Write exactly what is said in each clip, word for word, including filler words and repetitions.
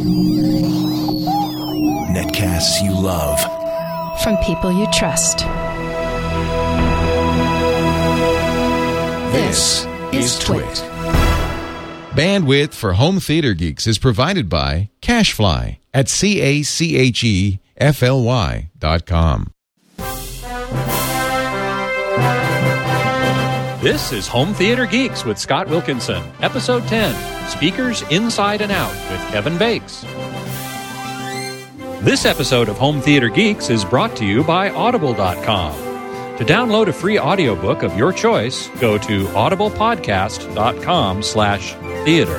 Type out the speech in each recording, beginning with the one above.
Netcasts you love. From people you trust. This is Twit. Bandwidth for Home Theater Geeks is provided by CacheFly at C A C H E F L Y dot com. This is Home Theater Geeks with Scott Wilkinson, Episode ten, Speakers Inside and Out with Kevin Bakes. This episode of Home Theater Geeks is brought to you by Audible dot com. To download a free audiobook of your choice, go to audiblepodcast dot com slash theater.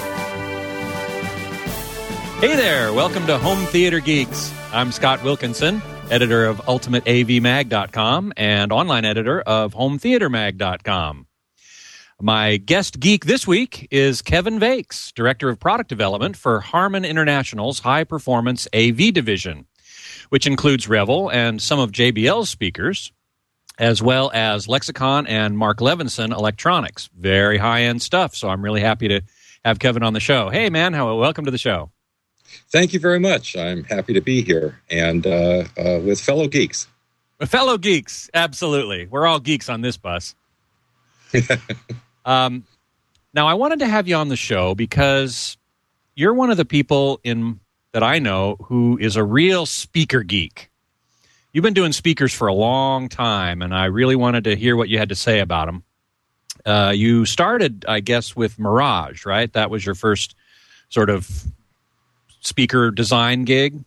Hey there, welcome to Home Theater Geeks. I'm Scott Wilkinson, editor of ultimate A V mag dot com and online editor of home theater mag dot com. My guest geek this week is Kevin Bakes, director of product development for Harman International's high-performance A V division, which includes Revel and some of J B L's speakers, as well as Lexicon and Mark Levinson Electronics. Very high-end stuff, so I'm really happy to have Kevin on the show. Hey, man, how, welcome to the show. Thank you very much. I'm happy to be here and uh, uh, with fellow geeks. With fellow geeks, absolutely. We're all geeks on this bus. um, now, I wanted to have you on the show because you're one of the people in that I know who is a real speaker geek. You've been doing speakers for a long time, and I really wanted to hear what you had to say about them. Uh, you started, I guess, with Mirage, right? That was your first sort of speaker design gig?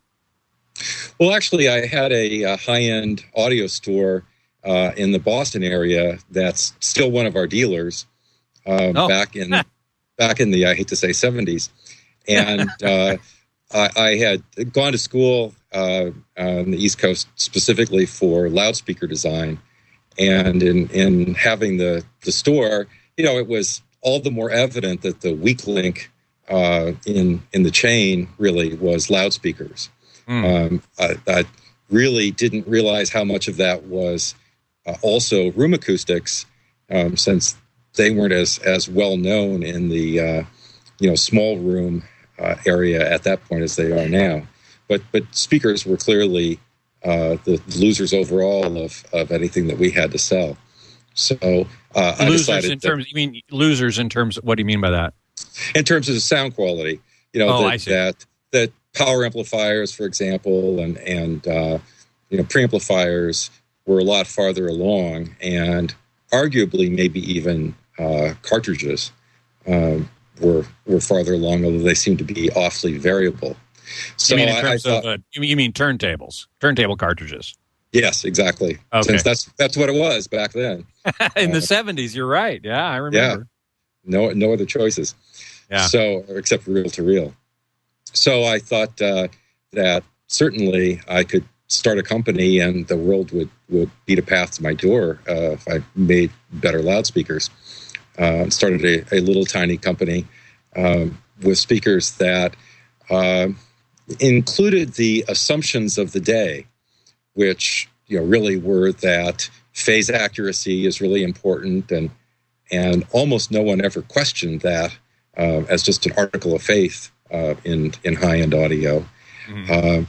Well, actually, I had a, a high-end audio store uh, in the Boston area that's still one of our dealers uh, oh. back in back in the, I hate to say, seventies. And uh, I, I had gone to school uh, on the East Coast specifically for loudspeaker design. And in, in having the, the store, you know, it was all the more evident that the weak link Uh, in in the chain really was loudspeakers. Mm. Um, I, I really didn't realize how much of that was uh, also room acoustics, um, since they weren't as as well known in the uh, you know small room uh, area at that point as they are now. But but speakers were clearly uh, the losers overall of of anything that we had to sell. So uh, I losers decided in terms. That, you mean losers in terms? Of, what do you mean by that? In terms of the sound quality, you know, oh, that, I see. that that power amplifiers, for example, and and uh, you know preamplifiers were a lot farther along, and arguably maybe even uh, cartridges um, were were farther along, although they seem to be awfully variable. So you mean in I, terms I thought, of uh, you mean, you mean turntables, turntable cartridges? Yes, exactly. Okay. Since that's that's what it was back then. in uh, the seventies, you're right. Yeah, I remember. Yeah. No, no other choices. Yeah. So, except reel to reel. So I thought uh, that certainly I could start a company and the world would, would beat a path to my door uh, if I made better loudspeakers. Uh, started a, a little tiny company um, with speakers that uh, included the assumptions of the day, which you know really were that phase accuracy is really important, and and almost no one ever questioned that uh, as just an article of faith uh, in in high end audio, mm-hmm. uh,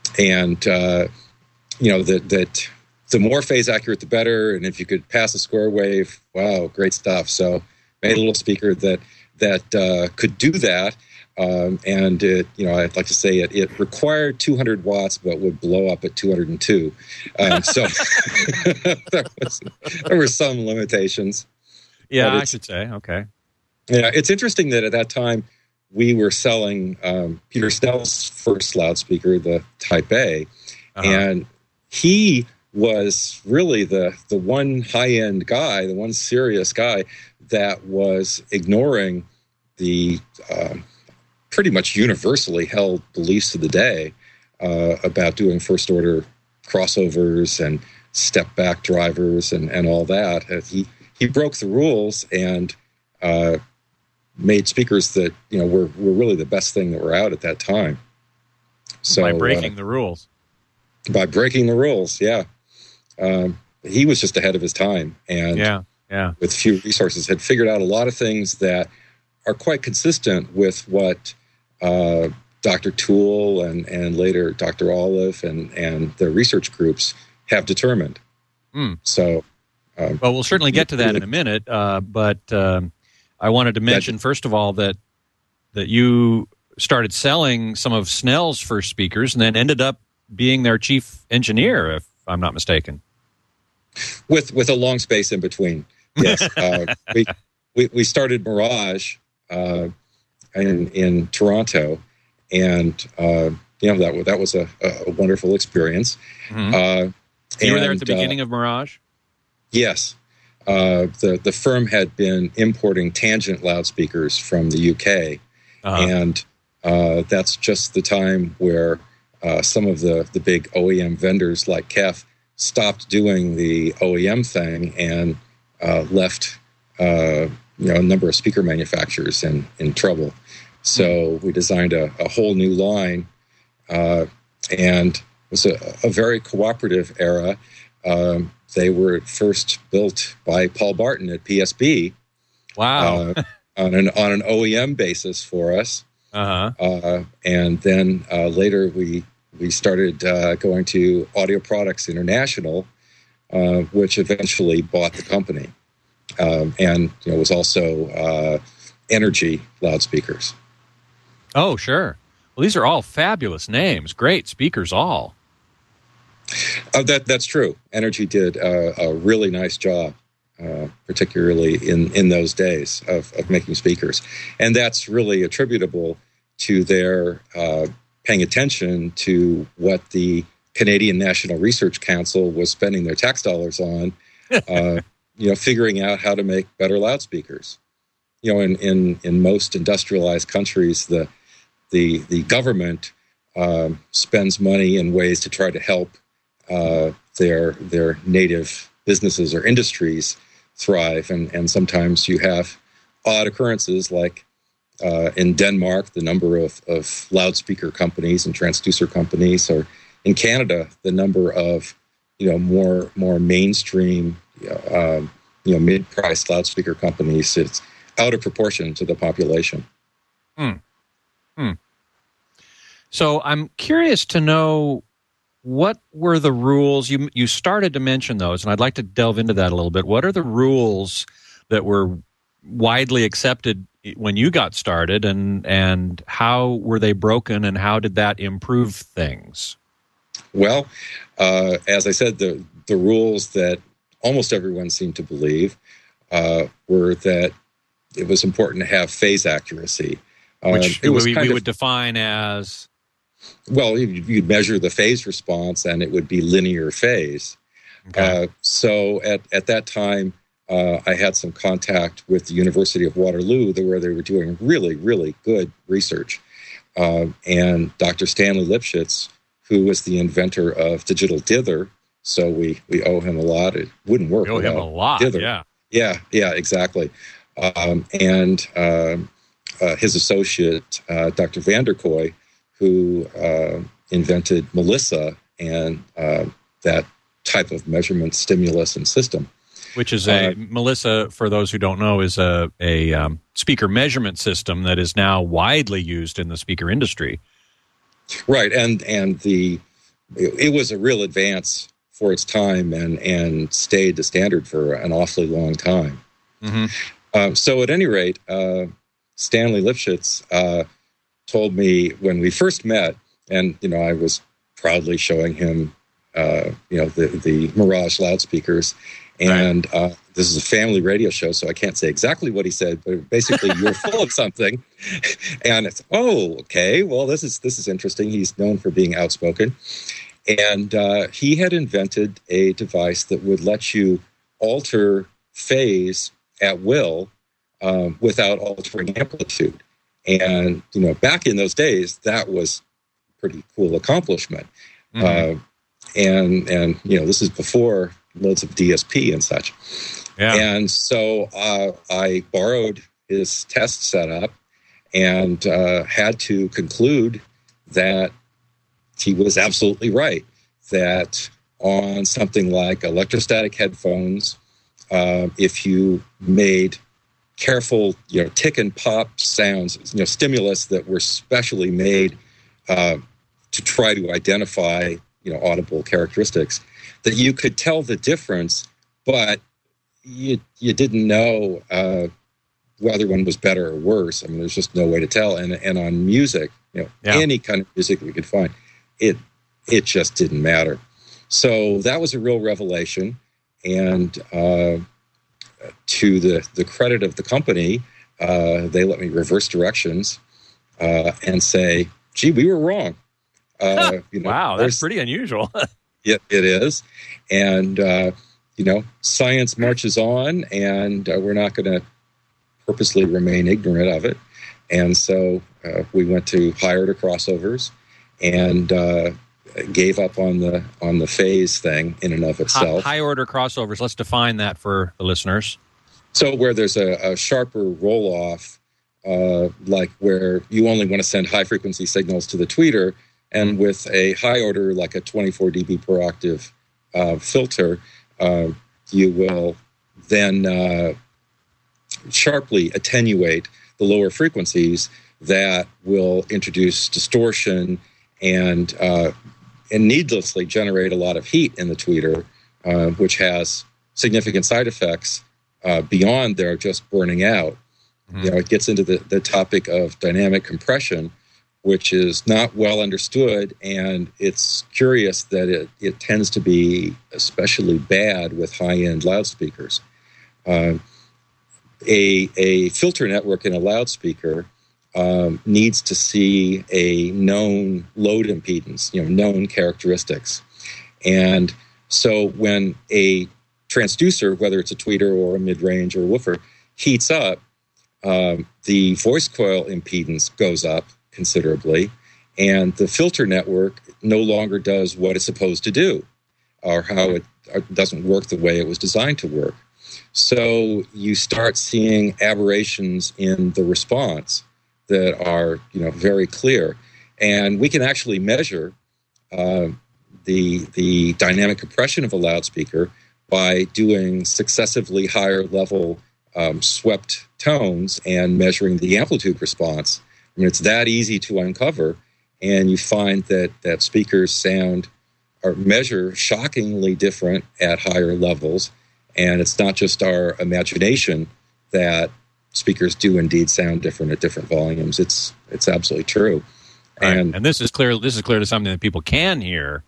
and uh, you know that that the more phase accurate, the better. And if you could pass a square wave, wow, great stuff. So made a little speaker that that uh, could do that, um, and it, you know I'd like to say it it required two hundred watts, but would blow up at two hundred two. Um, so there, was, there were some limitations. Yeah, I should say. Okay. Yeah, it's interesting that at that time we were selling um, Peter Snell's first loudspeaker, the Type A, uh-huh. and he was really the the one high-end guy, the one serious guy that was ignoring the uh, pretty much universally held beliefs of the day uh, about doing first-order crossovers and step-back drivers and, and all that. Uh, he He broke the rules and uh, made speakers that you know were, were really the best thing that were out at that time. So by breaking uh, the rules, by breaking the rules, yeah, um, he was just ahead of his time, and yeah, yeah, with few resources, had figured out a lot of things that are quite consistent with what uh, Doctor Toole and, and later Doctor Olive and, and the research groups have determined. Mm. So, um, well, we'll certainly get to that in a minute. Uh, but um, I wanted to mention, first of all, that that you started selling some of Snell's first speakers and then ended up being their chief engineer, if I'm not mistaken. With with a long space in between, yes. uh, we, we we started Mirage uh, in in Toronto, and uh, you know that that was a, a wonderful experience. Mm-hmm. Uh, so you and, were there at the beginning uh, of Mirage? Yes. Uh, the the firm had been importing Tangent loudspeakers from the U K, uh-huh. and uh, that's just the time where uh, some of the, the big O E M vendors like K E F stopped doing the O E M thing and uh, left uh, you know a number of speaker manufacturers in, in trouble. So mm-hmm. we designed a, a whole new line, uh, and it was a, a very cooperative era. Um, They were first built by Paul Barton at P S B. Wow! uh, on an on an O E M basis for us. Uh-huh. Uh, and then uh, later we we started uh, going to Audio Products International, uh, which eventually bought the company, um, and you know was also uh, Energy loudspeakers. Oh, sure. Well, these are all fabulous names. Great speakers, all. Uh, that that's true. Energy did uh, a really nice job, uh, particularly in, in those days of, of making speakers, and that's really attributable to their uh, paying attention to what the Canadian National Research Council was spending their tax dollars on. Uh, you know, figuring out how to make better loudspeakers. You know, in in, in most industrialized countries, the the the government um, spends money in ways to try to help Uh, their their native businesses or industries thrive, and, and sometimes you have odd occurrences like uh, in Denmark, the number of, of loudspeaker companies and transducer companies, or in Canada, the number of you know more more mainstream you know, um, you know mid-priced loudspeaker companies. It's out of proportion to the population. Hmm. Hmm. So I'm curious to know, what were the rules? You you started to mention those, and I'd like to delve into that a little bit. What are the rules that were widely accepted when you got started, and and how were they broken, and how did that improve things? Well, uh, as I said, the the rules that almost everyone seemed to believe uh, were that it was important to have phase accuracy, which um, it was we, kind we of, would define as. Well, you'd measure the phase response, and it would be linear phase. Okay. Uh, so at, at that time, uh, I had some contact with the University of Waterloo, where they were doing really, really good research. Uh, and Doctor Stanley Lipschitz, who was the inventor of digital dither, so we, we owe him a lot. It wouldn't work We owe him a lot, dither. yeah. Yeah, yeah, exactly. Um, and um, uh, his associate, uh, Doctor Vanderkoy, who uh, invented Melissa and uh, that type of measurement stimulus and system. Which is a, uh, Melissa, for those who don't know, is a, a um, speaker measurement system that is now widely used in the speaker industry. Right, and and the it, it was a real advance for its time and, and stayed the standard for an awfully long time. Mm-hmm. Um, so at any rate, uh, Stanley Lipschitz uh, told me when we first met, and you know, I was proudly showing him, uh, you know, the the Mirage loudspeakers, and right. uh, this is a family radio show, so I can't say exactly what he said, but basically, you're full of something, and it's oh, okay, well, this is this is interesting. He's known for being outspoken, and uh, he had invented a device that would let you alter phase at will um, without altering amplitude. And, you know, back in those days, that was a pretty cool accomplishment. Mm-hmm. Uh, and, and, you know, this is before loads of D S P and such. Yeah. And so uh, I borrowed his test setup and uh, had to conclude that he was absolutely right, that on something like electrostatic headphones, uh, if you made careful, you know, tick and pop sounds, you know, stimulus that were specially made uh, to try to identify, you know, audible characteristics, that you could tell the difference, but you you didn't know uh, whether one was better or worse. I mean, there's just no way to tell. And and on music, you know, yeah. any kind of music we could find, it it just didn't matter. So that was a real revelation. And uh, to the, the credit of the company, uh, they let me reverse directions uh, and say, gee, we were wrong. Uh, you know, wow, that's pretty unusual. it, it is. And, uh, you know, science marches on, and uh, we're not going to purposely remain ignorant of it. And so uh, we went to high order crossovers and uh, gave up on the on the phase thing in and of itself. High order crossovers. Let's define that for the listeners. So where there's a, a sharper roll off, uh, like where you only want to send high frequency signals to the tweeter, and mm-hmm. with a high order like a twenty-four decibel per octave uh, filter, uh, you will then uh, sharply attenuate the lower frequencies that will introduce distortion and uh, and needlessly generate a lot of heat in the tweeter, uh, which has significant side effects uh, beyond their just burning out. Mm-hmm. You know, it gets into the, the topic of dynamic compression, which is not well understood, and it's curious that it, it tends to be especially bad with high-end loudspeakers. Uh, a, a filter network in a loudspeaker Um, needs to see a known load impedance, you know, known characteristics. And so when a transducer, whether it's a tweeter or a mid-range or a woofer, heats up, um, the voice coil impedance goes up considerably, and the filter network no longer does what it's supposed to do, or how it doesn't work the way it was designed to work. So you start seeing aberrations in the response that are, you know, very clear, and we can actually measure uh, the the dynamic compression of a loudspeaker by doing successively higher level um, swept tones and measuring the amplitude response. I mean, it's that easy to uncover, and you find that that speakers sound or measure shockingly different at higher levels, and it's not just our imagination that speakers do indeed sound different at different volumes. It's it's absolutely true, right. and and this is clear. This is clearly something that people can hear,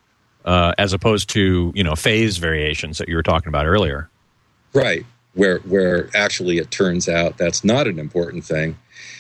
uh, as opposed to, you know, phase variations that you were talking about earlier. Right, where where actually it turns out that's not an important thing.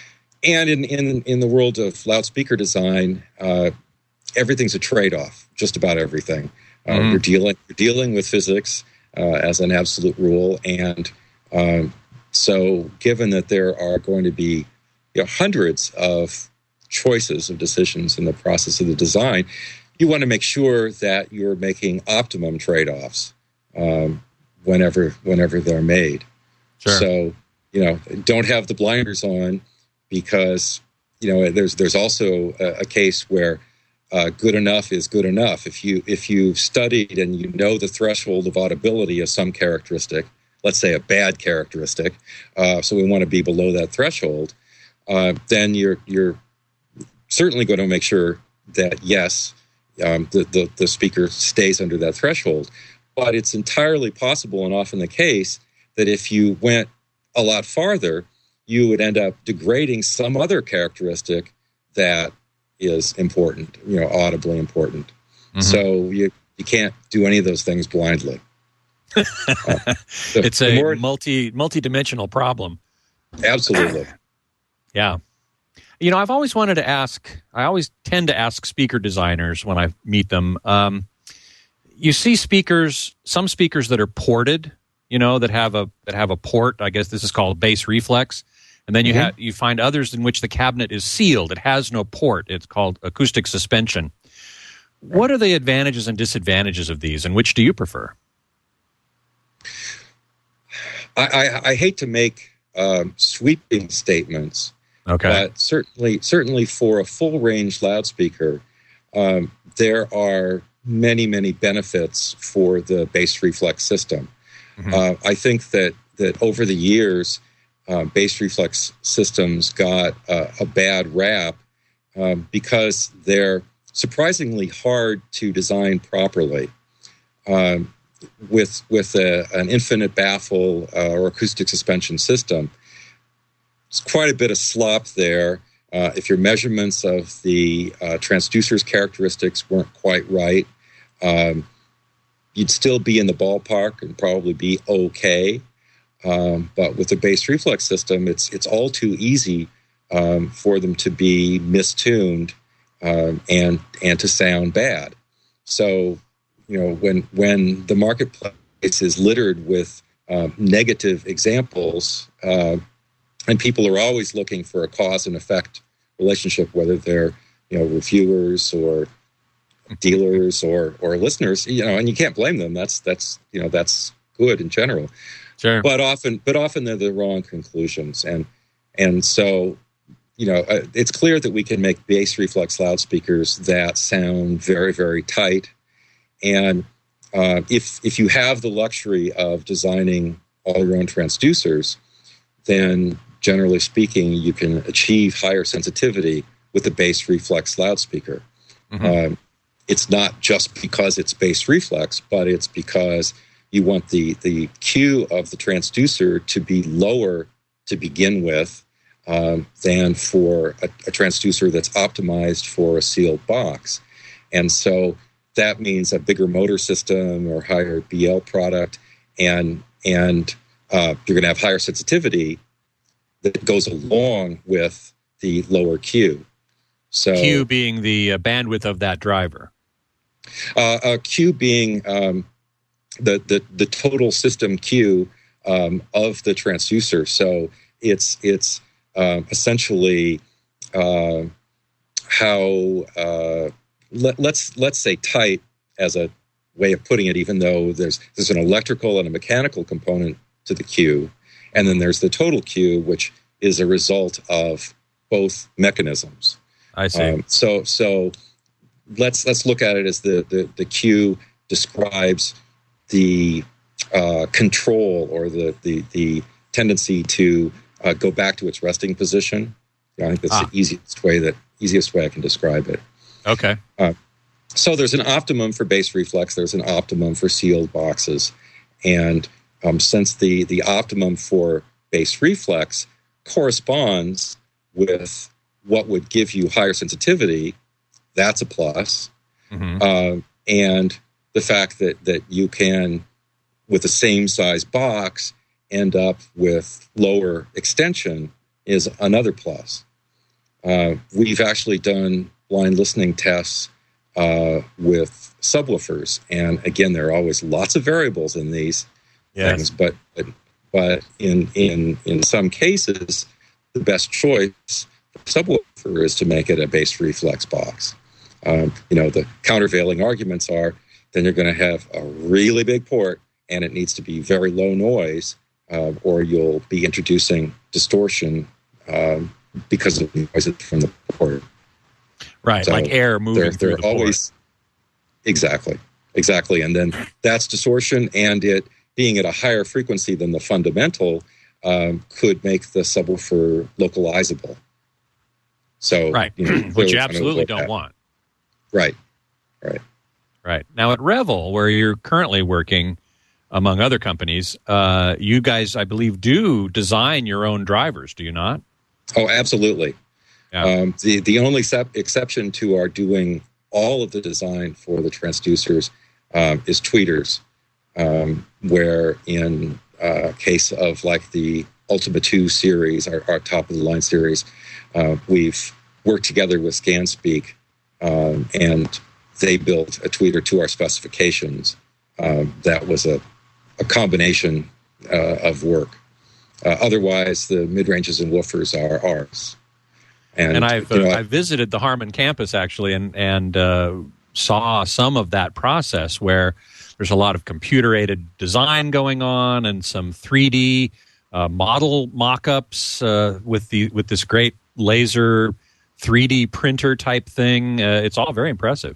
And in in in the world of loudspeaker design, uh, everything's a trade-off. Just about everything. Uh, mm-hmm. You're dealing you're dealing with physics uh, as an absolute rule, and um, so given that there are going to be, you know, hundreds of choices of decisions in the process of the design, you want to make sure that you're making optimum trade-offs um, whenever whenever they're made. Sure. So, you know, don't have the blinders on, because, you know, there's there's also a, a case where uh, good enough is good enough. If you if you've studied and you know the threshold of audibility of some characteristic, let's say a bad characteristic, uh, so we want to be below that threshold, uh, then you're you're certainly going to make sure that, yes, um, the, the, the speaker stays under that threshold. But it's entirely possible, and often the case, that if you went a lot farther, you would end up degrading some other characteristic that is important, you know, audibly important. Mm-hmm. So you, you can't do any of those things blindly. Uh, the, it's a more, multi multi-dimensional problem. Absolutely. Yeah. You know, I've always wanted to ask, I always tend to ask speaker designers when I meet them. Um, you see speakers, some speakers that are ported, you know, that have a that have a port. I guess this is called bass reflex. And then you mm-hmm. have you find others in which the cabinet is sealed. It has no port. It's called acoustic suspension. What are the advantages and disadvantages of these, and which do you prefer? I, I, I hate to make um, sweeping statements, okay, but certainly, certainly for a full range loudspeaker, um, there are many, many benefits for the bass reflex system. Mm-hmm. Uh, I think that that over the years, uh, bass reflex systems got uh, a bad rap um, because they're surprisingly hard to design properly. Um, with with a, an infinite baffle uh, or acoustic suspension system, there's quite a bit of slop there. Uh, if your measurements of the uh, transducer's characteristics weren't quite right, um, you'd still be in the ballpark and probably be okay. Um, but with the bass reflex system, it's it's all too easy um, for them to be mistuned um, and and to sound bad. So, you know, when when the marketplace is littered with uh, negative examples, uh, and people are always looking for a cause and effect relationship, whether they're, you know, reviewers or dealers or or listeners, you know, and you can't blame them. That's that's you know that's good in general. Sure. But often, but often they're the wrong conclusions, and and so, you know, uh, it's clear that we can make bass reflex loudspeakers that sound very, very tight. And uh, if if you have the luxury of designing all your own transducers, then generally speaking, you can achieve higher sensitivity with the bass reflex loudspeaker. Mm-hmm. Um, it's not just because it's bass reflex, but it's because you want the, the Q of the transducer to be lower to begin with um, than for a, a transducer that's optimized for a sealed box. And so that means a bigger motor system or higher B L product, and and uh, you're going to have higher sensitivity that goes along with the lower Q. So Q being the uh, bandwidth of that driver. Uh, uh, Q being um, the, the the total system Q um, of the transducer. So it's it's um, essentially uh, how uh, let, let's let's say tight as a way of putting it. Even though there's there's an electrical and a mechanical component to the Q, and then there's the total Q, which is a result of both mechanisms. I see. Um, so so let's let's look at it as the the, the Q describes the uh, control or the the, the tendency to uh, go back to its resting position. I think that's ah. the easiest way that easiest way I can describe it. Okay. Uh, so there's an optimum for bass reflex. There's an optimum for sealed boxes, and um, since the the optimum for bass reflex corresponds with what would give you higher sensitivity, that's a plus. Mm-hmm. Uh, and the fact that that you can, with the same size box, end up with lower extension is another plus. Uh, we've actually done blind listening tests uh, with subwoofers, and again, there are always lots of variables in these yes. things, but but, but in in in some cases, the best choice subwoofer is to make it a bass reflex box. Um, you know, the countervailing arguments are then you're going to have a really big port and it needs to be very low noise, uh, or you'll be introducing distortion um, because of the noise from the port. Right, so like air moving they're, through they're the port. Always, exactly, exactly. And then that's distortion, and it being at a higher frequency than the fundamental um, could make the subwoofer localizable. So, right, you know, which you absolutely don't that. want. Right, right, right. Now at Revel, where you're currently working, among other companies, uh, you guys, I believe, do design your own drivers. Do you not? Oh, absolutely. Yeah. Um, the the only sep- exception to our doing all of the design for the transducers um, is tweeters, um, where in uh, case of like the Ultima two series, our, our top of the line series, uh, we've worked together with ScanSpeak, um, and they built a tweeter to our specifications. Um, that was a, a combination uh, of work. Uh, otherwise, the mid-ranges and woofers are ours. And, and I've you know, uh, I visited the Harman campus actually, and and uh, saw some of that process where there's a lot of computer-aided design going on and some three D uh, model mock-ups uh, with the with this great laser three D printer type thing. Uh, it's all very impressive.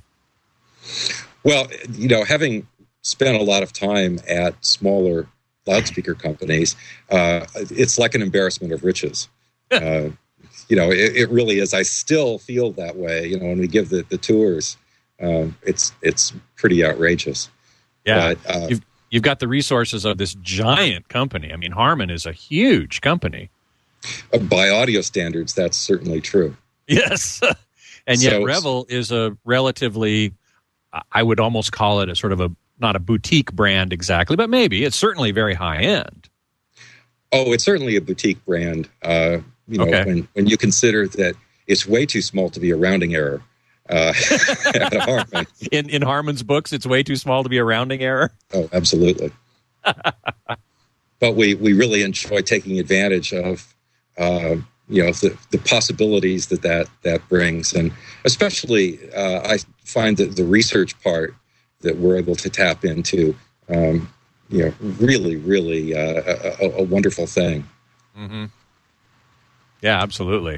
Well, you know, having spent a lot of time at smaller loudspeaker companies, uh, it's like an embarrassment of riches. Uh, you know, it, it really is. I still feel that way. You know, when we give the, the tours, um, it's it's pretty outrageous. Yeah, but, uh, you've you've got the resources of this giant company. I mean, Harman is a huge company. Uh, by audio standards, that's certainly true. Yes, and yet So- Revel is a relatively, I would almost call it a sort of a not a boutique brand exactly, but maybe it's certainly very high end. Oh, it's certainly a boutique brand. Uh, you know, Okay. when, when you consider that it's way too small to be a rounding error. Uh, at Harman. In in Harman's books, it's way too small to be a rounding error. Oh, absolutely. But we, we really enjoy taking advantage of, uh, you know, the, the possibilities that, that that brings. And especially, uh, I find that the research part that we're able to tap into, um, you know, really, really uh, a, a wonderful thing. Mm-hmm. Yeah, absolutely.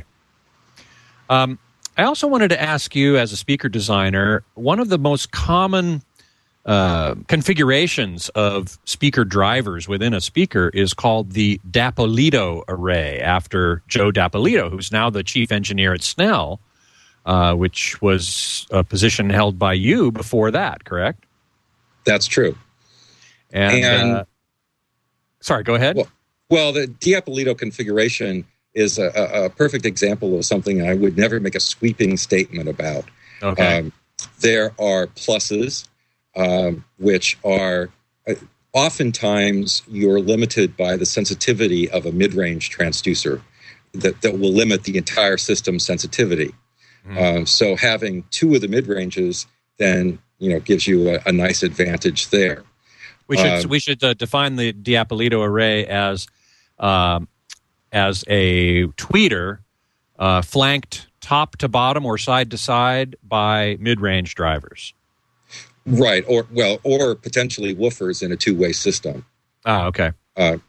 Um, I also wanted to ask you, as a speaker designer, one of the most common uh, configurations of speaker drivers within a speaker is called the Dapolito array, after Joe Dapolito, who's now the chief engineer at Snell, uh, which was a position held by you before that, correct? That's true. And, And- uh, sorry, go ahead. Well, well, the Diapolito configuration is a, a, a perfect example of something I would never make a sweeping statement about. Okay. Um, there are pluses, um, which are uh, oftentimes you're limited by the sensitivity of a mid-range transducer that, that will limit the entire system sensitivity. Mhm. Um, so having two of the mid-ranges then, you know, gives you a, a nice advantage there. We should Um, we should uh, define the Diapolito array as um, as a tweeter uh, flanked top to bottom or side to side by mid-range drivers. Right, or well, or potentially woofers in a two-way system. Ah, okay. Uh,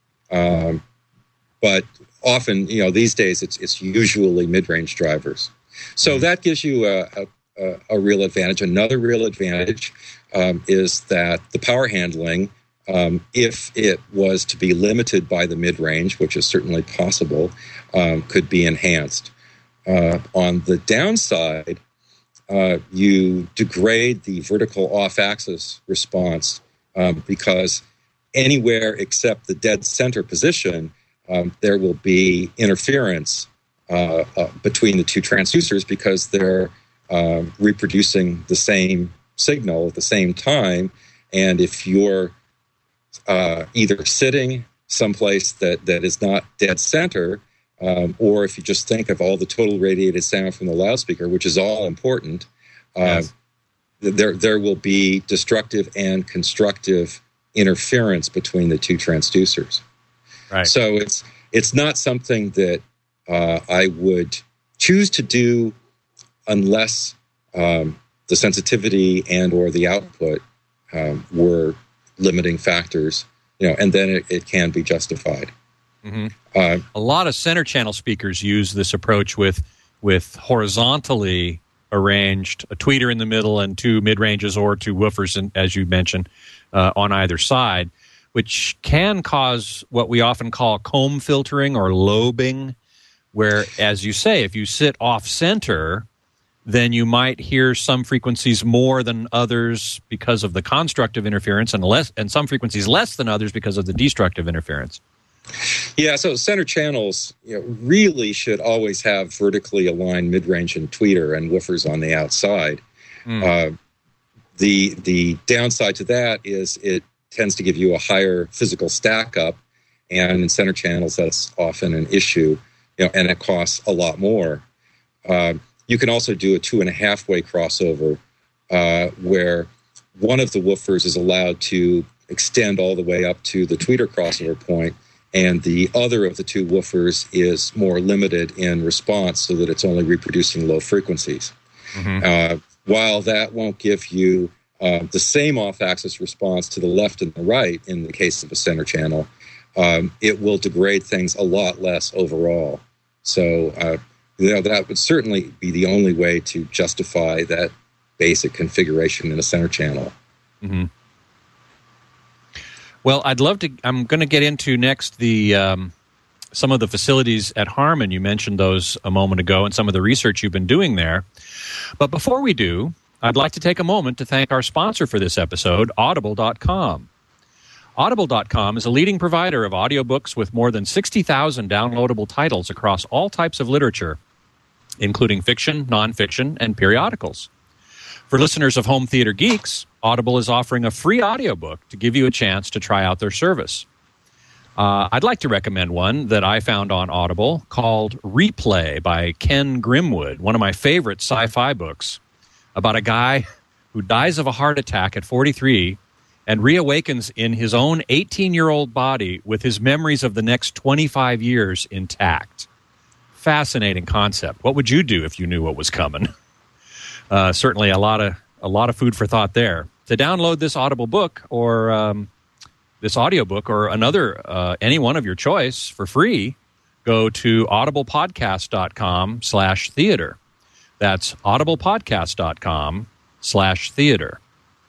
um, but often, you know, these days it's it's usually mid-range drivers. So Mm-hmm. that gives you a, a, a real advantage. Another real advantage um, is that the power handling, um, if it was to be limited by the mid-range, which is certainly possible, um, could be enhanced. Uh, on the downside, uh, you degrade the vertical off-axis response um, because anywhere except the dead center position, um, there will be interference uh, uh, between the two transducers because they're uh, reproducing the same signal at the same time. And if you're uh, either sitting someplace that, that is not dead center, um, or if you just think of all the total radiated sound from the loudspeaker, which is all important, uh, Yes. there there will be destructive and constructive interference between the two transducers. Right. So it's it's not something that uh, I would choose to do unless um, the sensitivity and or the output um, were limiting factors, you know, and then it, it can be justified. Mhm. Uh, A lot of center channel speakers use this approach with with horizontally arranged a tweeter in the middle and two mid ranges or two woofers, in, as you mentioned, uh, on either side, which can cause what we often call comb filtering or lobing, where, as you say, if you sit off center, then you might hear some frequencies more than others because of the constructive interference, and less, and some frequencies less than others because of the destructive interference. Yeah, so center channels, you know, really should always have vertically aligned mid-range and tweeter and woofers on the outside. Mm. Uh, the the downside to that is it tends to give you a higher physical stack up, and in center channels that's often an issue, you know, and it costs a lot more. Uh, you can also do a two and a half way crossover uh, where one of the woofers is allowed to extend all the way up to the tweeter crossover point, and the other of the two woofers is more limited in response so that it's only reproducing low frequencies. Mhm. Uh, while that won't give you uh, the same off-axis response to the left and the right in the case of a center channel, um, it will degrade things a lot less overall. So uh, you know, that would certainly be the only way to justify that basic configuration in a center channel. Mm-hmm. Well, I'd love to. I'm going to get into next the um, some of the facilities at Harman. You mentioned those a moment ago and some of the research you've been doing there. But before we do, I'd like to take a moment to thank our sponsor for this episode, Audible dot com. Audible dot com is a leading provider of audiobooks with more than sixty thousand downloadable titles across all types of literature, including fiction, nonfiction, and periodicals. For listeners of Home Theater Geeks, Audible is offering a free audiobook to give you a chance to try out their service. Uh, I'd like to recommend one that I found on Audible called Replay by Ken Grimwood, one of my favorite sci-fi books about a guy who dies of a heart attack at forty-three and reawakens in his own eighteen-year-old body with his memories of the next twenty-five years intact. Fascinating concept. What would you do if you knew what was coming? Uh, certainly a lot of a lot of food for thought there. To download this Audible book or um, this audiobook or another, uh, any one of your choice for free, go to audiblepodcast.com slash theater. That's audiblepodcast.com slash theater.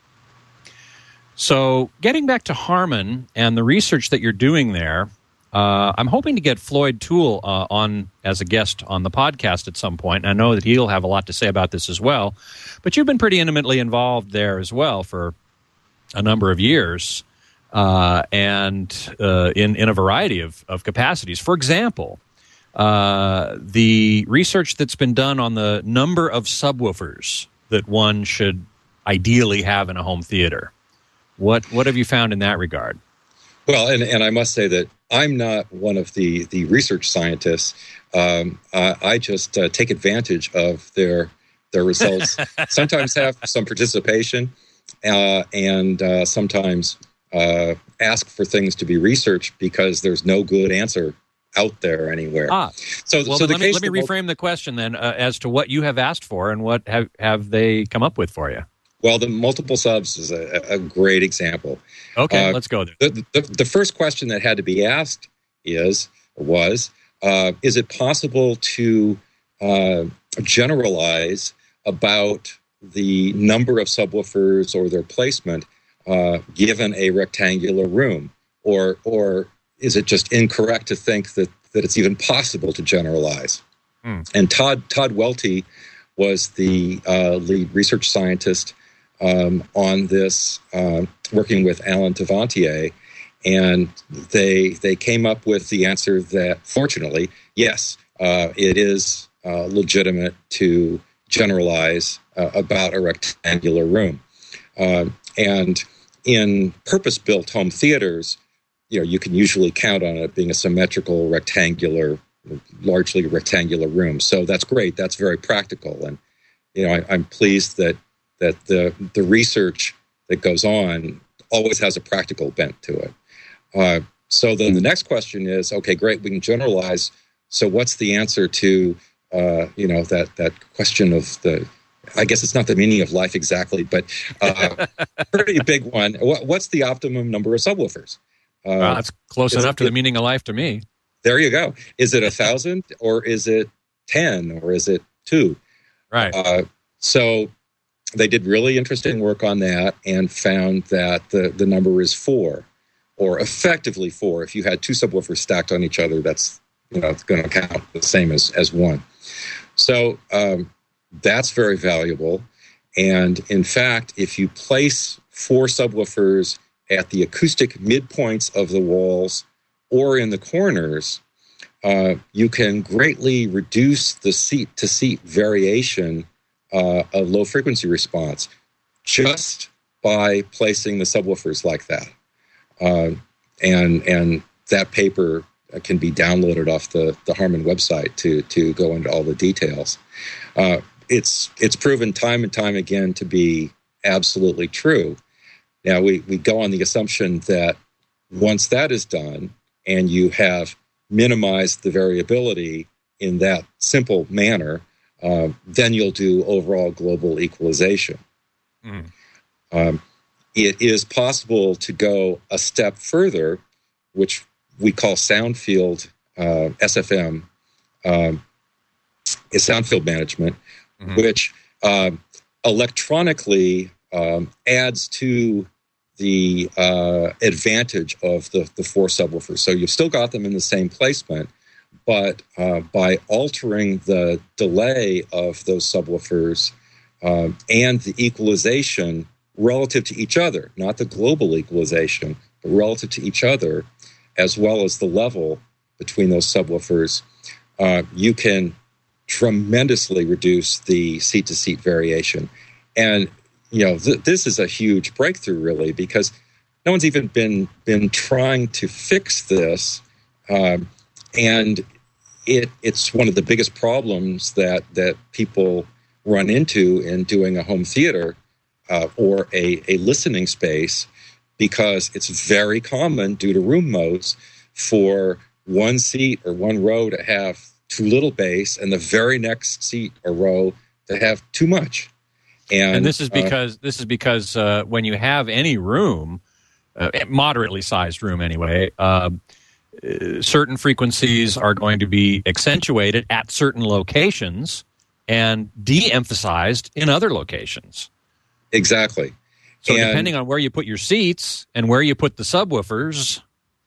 So getting back to Harman and the research that you're doing there, uh, I'm hoping to get Floyd Toole uh, on as a guest on the podcast at some point. And I know that he'll have a lot to say about this as well. But you've been pretty intimately involved there as well for a number of years. Uh, and uh, in, in a variety of, of capacities. For example, uh, the research that's been done on the number of subwoofers that one should ideally have in a home theater. What what have you found in that regard? Well, and, and I must say that I'm not one of the, the research scientists. Um, I, I just uh, take advantage of their their results. Sometimes have some participation, uh, and uh, sometimes... Uh, ask for things to be researched because there's no good answer out there anywhere. Ah, so, well, so the let, me, case let me reframe the question then uh, as to what you have asked for and what have, have they come up with for you? Well, the multiple subs is a, a great example. Okay, uh, let's go there. The, the, the first question that had to be asked is, was, uh, is it possible to uh, generalize about the number of subwoofers or their placement Uh, given a rectangular room, or or is it just incorrect to think that, that it's even possible to generalize? Mm. And Todd Todd Welty was the uh, lead research scientist um, on this, uh, working with Alan Tavantier, and they they came up with the answer that, fortunately, yes, uh, it is uh, legitimate to generalize uh, about a rectangular room, um, and in purpose-built home theaters, you know, you can usually count on it being a symmetrical, rectangular, largely rectangular room. So that's great. That's very practical, and you know, I, I'm pleased that that the the research that goes on always has a practical bent to it. Uh, so then the next question is, okay, great, we can generalize. So what's the answer to uh, you know that that question of the I guess it's not the meaning of life exactly, but uh, pretty big one. What, what's the optimum number of subwoofers? Uh, well, that's close enough it, to the meaning of life to me. There you go. Is it a thousand, or is it ten, or is it two? Right. Uh, so they did really interesting work on that and found that the, the number is four, or effectively four. If you had two subwoofers stacked on each other, that's you know going to count the same as as one. So. Um, That's very valuable. And in fact, if you place four subwoofers at the acoustic midpoints of the walls or in the corners, uh, you can greatly reduce the seat-to-seat variation uh, of low-frequency response just by placing the subwoofers like that. Uh, and and that paper can be downloaded off the, the Harman website to, to go into all the details. Uh, It's it's proven time and time again to be absolutely true. Now, we, we go on the assumption that once that is done and you have minimized the variability in that simple manner, uh, then you'll do overall global equalization. Mm. Um, it is possible to go a step further, which we call sound field uh, S F M, um, is sound field management, mm-hmm. which um, electronically um, adds to the uh, advantage of the, the four subwoofers. So you've still got them in the same placement, but uh, by altering the delay of those subwoofers um, and the equalization relative to each other, not the global equalization, but relative to each other, as well as the level between those subwoofers, uh, you can tremendously reduce the seat-to-seat variation. And, you know, th- this is a huge breakthrough, really, because no one's even been been trying to fix this. Um, and it it's one of the biggest problems that, that people run into in doing a home theater uh, or a, a listening space, because it's very common due to room modes for one seat or one row to have too little bass, and the very next seat or row to have too much. And, and this is uh, because this is because uh, when you have any room, uh, moderately sized room anyway, uh, uh, certain frequencies are going to be accentuated at certain locations and de-emphasized in other locations. Exactly. So and, depending on where you put your seats and where you put the subwoofers,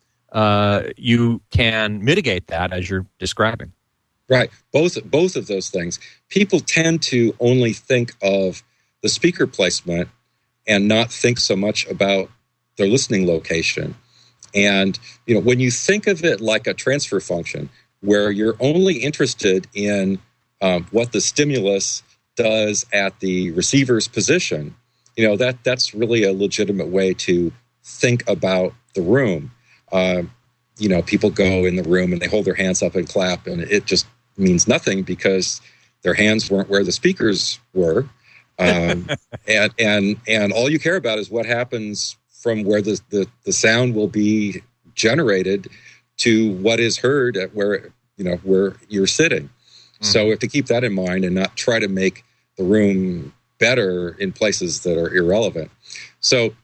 uh, you can mitigate that as you're describing. Right. Both both of those things. People tend to only think of the speaker placement and not think so much about their listening location. And, you know, when you think of it like a transfer function, where you're only interested in um, what the stimulus does at the receiver's position, you know, that that's really a legitimate way to think about the room. Uh, you know, people go in the room and they hold their hands up and clap, and it just means nothing because their hands weren't where the speakers were. Um, and, and, and all you care about is what happens from where the, the, the sound will be generated to what is heard at where, you know, where you're sitting. Mm-hmm. So we have to keep that in mind and not try to make the room better in places that are irrelevant. So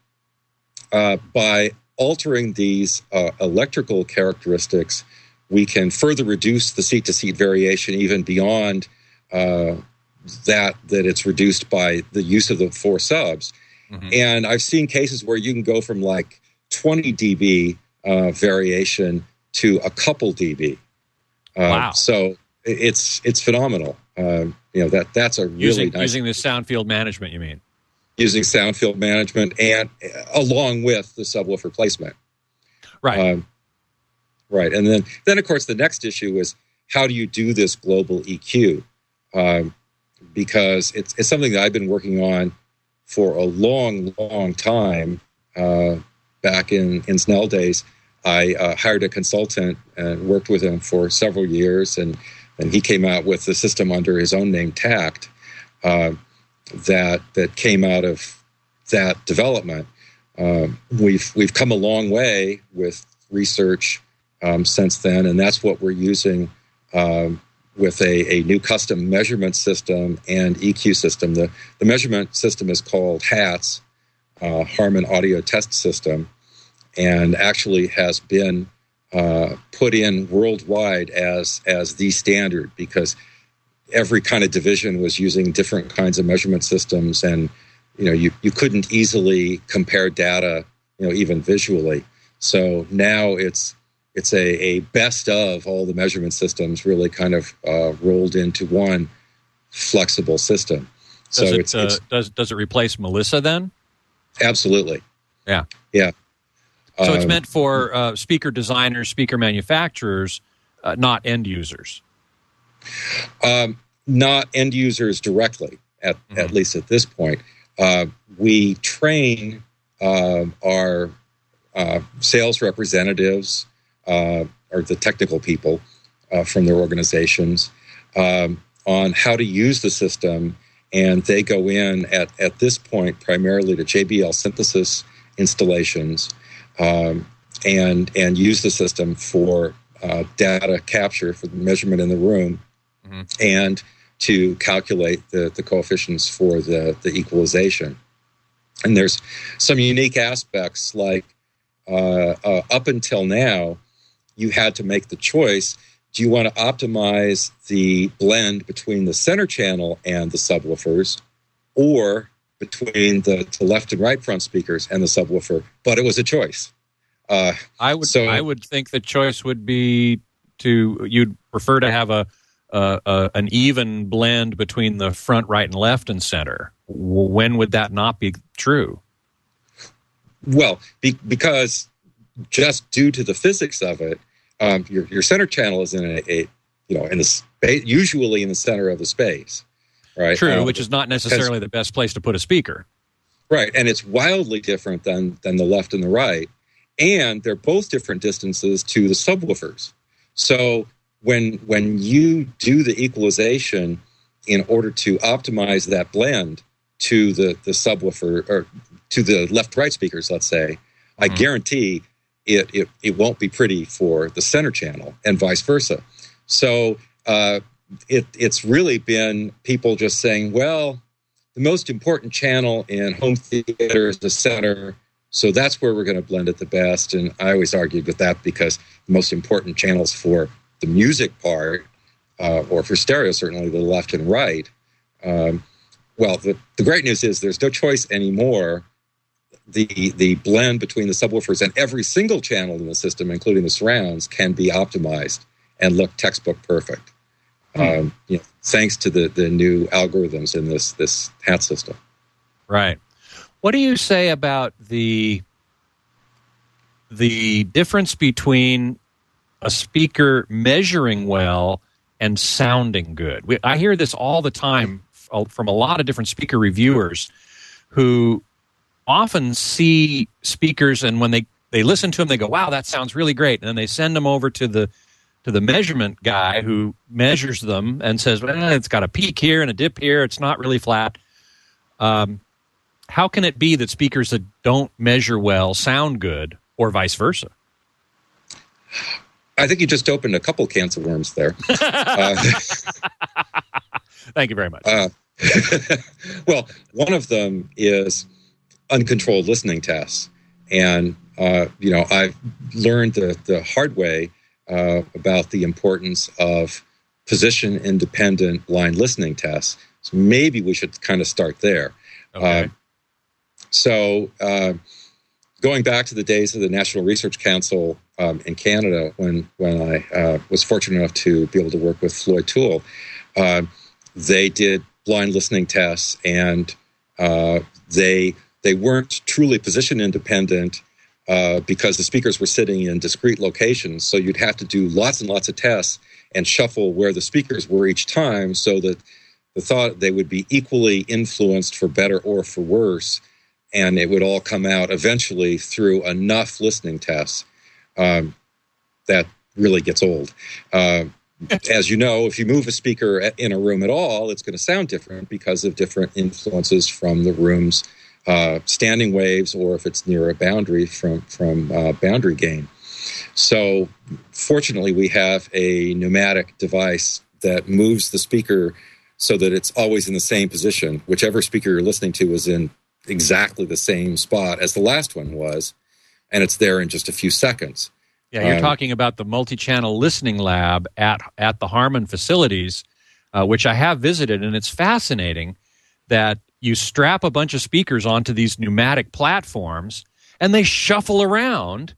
uh, by altering these uh, electrical characteristics, we can further reduce the seat-to-seat variation even beyond uh, that that it's reduced by the use of the four subs. Mm-hmm. And I've seen cases where you can go from like twenty decibel uh, variation to a couple decibel. Uh, wow! So it's it's phenomenal. Uh, you know that that's a really using, nice using the sound field management. You mean using sound field management and uh, along with the subwoofer placement, right? Um, Right, and then, then of course, the next issue is how do you do this global E Q? Um, because it's, it's something that I've been working on for a long, long time. Uh, back in, in Snell days, I uh, hired a consultant and worked with him for several years, and, and he came out with the system under his own name, Tact, uh, that that came out of that development. Um, we've we've come a long way with research Um, since then, and that's what we're using um, with a, a new custom measurement system and E Q system. The, the measurement system is called HATS, uh, Harman Audio Test System, and actually has been uh, put in worldwide as as the standard, because every kind of division was using different kinds of measurement systems, and you know you, you couldn't easily compare data, you know, even visually. So now it's It's a, a best of all the measurement systems really kind of uh, rolled into one flexible system. So does it, it's, uh, it's does does it replace Melissa then? Absolutely. Yeah. Yeah. So um, it's meant for uh, speaker designers, speaker manufacturers, uh, not end users. Um, not end users directly, at, mm-hmm. at least at this point. Uh, we train uh, our uh, sales representatives, Uh, or the technical people uh, from their organizations um, on how to use the system. And they go in at, at this point primarily to J B L synthesis installations um, and, and use the system for uh, data capture, for the measurement in the room, mm-hmm. and to calculate the, the coefficients for the, the equalization. And there's some unique aspects, like uh, uh, up until now, you had to make the choice. Do you want to optimize the blend between the center channel and the subwoofers, or between the, the left and right front speakers and the subwoofer, but it was a choice. Uh, I would so, I would think the choice would be to you'd prefer to have a, a, a an even blend between the front, right, and left and center. When would that not be true? Well, be, because just due to the physics of it, um, your your center channel is in a, a you know in the space, usually in the center of the space, right? True, um, which is not necessarily the best place to put a speaker. Right, and it's wildly different than than the left and the right. And they're both different distances to the subwoofers. So when when you do the equalization in order to optimize that blend to the, the subwoofer or to the left-right speakers, let's say, mm-hmm. I guarantee it, it it won't be pretty for the center channel and vice versa. So uh, it it's really been people just saying, well, the most important channel in home theater is the center. So that's where we're going to blend it the best. And I always argued with that because the most important channels for the music part, uh, or for stereo, certainly the left and right. Um, well, the, the great news is there's no choice anymore. The the blend between the subwoofers and every single channel in the system, including the surrounds, can be optimized and look textbook perfect. Mm. Um, you know, thanks to the, the new algorithms in this this H A T system. Right. What do you say about the the difference between a speaker measuring well and sounding good? We, I hear this all the time from a lot of different speaker reviewers who often see speakers, and when they, they listen to them, they go, wow, that sounds really great. And then they send them over to the to the measurement guy who measures them and says, well, it's got a peak here and a dip here. It's not really flat. Um How can it be that speakers that don't measure well sound good, or vice versa? I think you just opened a couple cans of worms there. uh, Thank you very much. Uh, well, one of them is uncontrolled listening tests. And, uh, you know, I've learned the, the hard way uh, about the importance of position-independent line listening tests. So maybe we should kind of start there. Okay. Uh, So, uh, going back to the days of the National Research Council um, in Canada, when when I uh, was fortunate enough to be able to work with Floyd Toole, uh, they did blind listening tests, and uh, they they weren't truly position independent uh, because the speakers were sitting in discrete locations. So you'd have to do lots and lots of tests and shuffle where the speakers were each time, so that the thought they would be equally influenced for better or for worse. And it would all come out eventually through enough listening tests um, that really gets old. Uh, as you know, if you move a speaker in a room at all, it's going to sound different because of different influences from the room's uh, standing waves, or if it's near a boundary, from, from uh, boundary gain. So fortunately, we have a pneumatic device that moves the speaker so that it's always in the same position. Whichever speaker you're listening to is in exactly the same spot as the last one was, and it's there in just a few seconds. Yeah, you're um, talking about the multi-channel listening lab at at the Harman facilities, uh, which I have visited, and it's fascinating that you strap a bunch of speakers onto these pneumatic platforms, and they shuffle around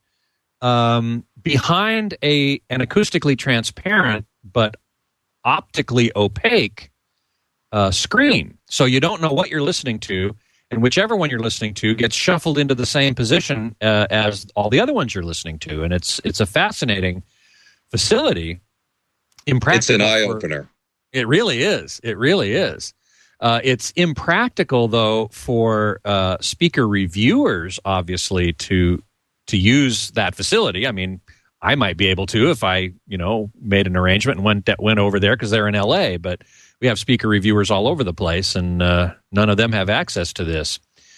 um, behind a an acoustically transparent but optically opaque uh, screen. So you don't know what you're listening to, and whichever one you're listening to gets shuffled into the same position uh, as all the other ones you're listening to. And it's it's a fascinating facility. It's an eye-opener. It really is. It really is. Uh, it's impractical, though, for uh, speaker reviewers, obviously, to to use that facility. I mean, I might be able to if I, you know, made an arrangement and went went over there because they're in L A, but we have speaker reviewers all over the place, and uh, none of them have access to this.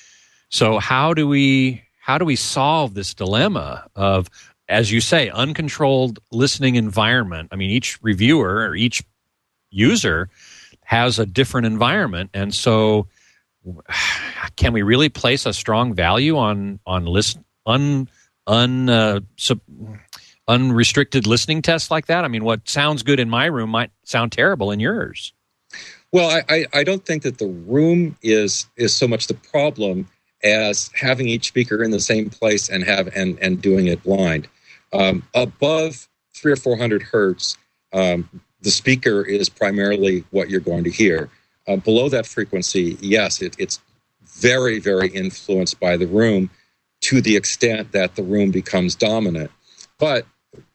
So how do we how do we solve this dilemma of, as you say, uncontrolled listening environment? I mean, each reviewer or each user has a different environment, and so can we really place a strong value on on list un un uh, sub, unrestricted listening tests like that? I mean, what sounds good in my room might sound terrible in yours. Well, I, I, I don't think that the room is is so much the problem as having each speaker in the same place and have and, and doing it blind. Um, above three or four hundred hertz, um, the speaker is primarily what you're going to hear. Uh, below that frequency, yes, it, it's very, very influenced by the room to the extent that the room becomes dominant. But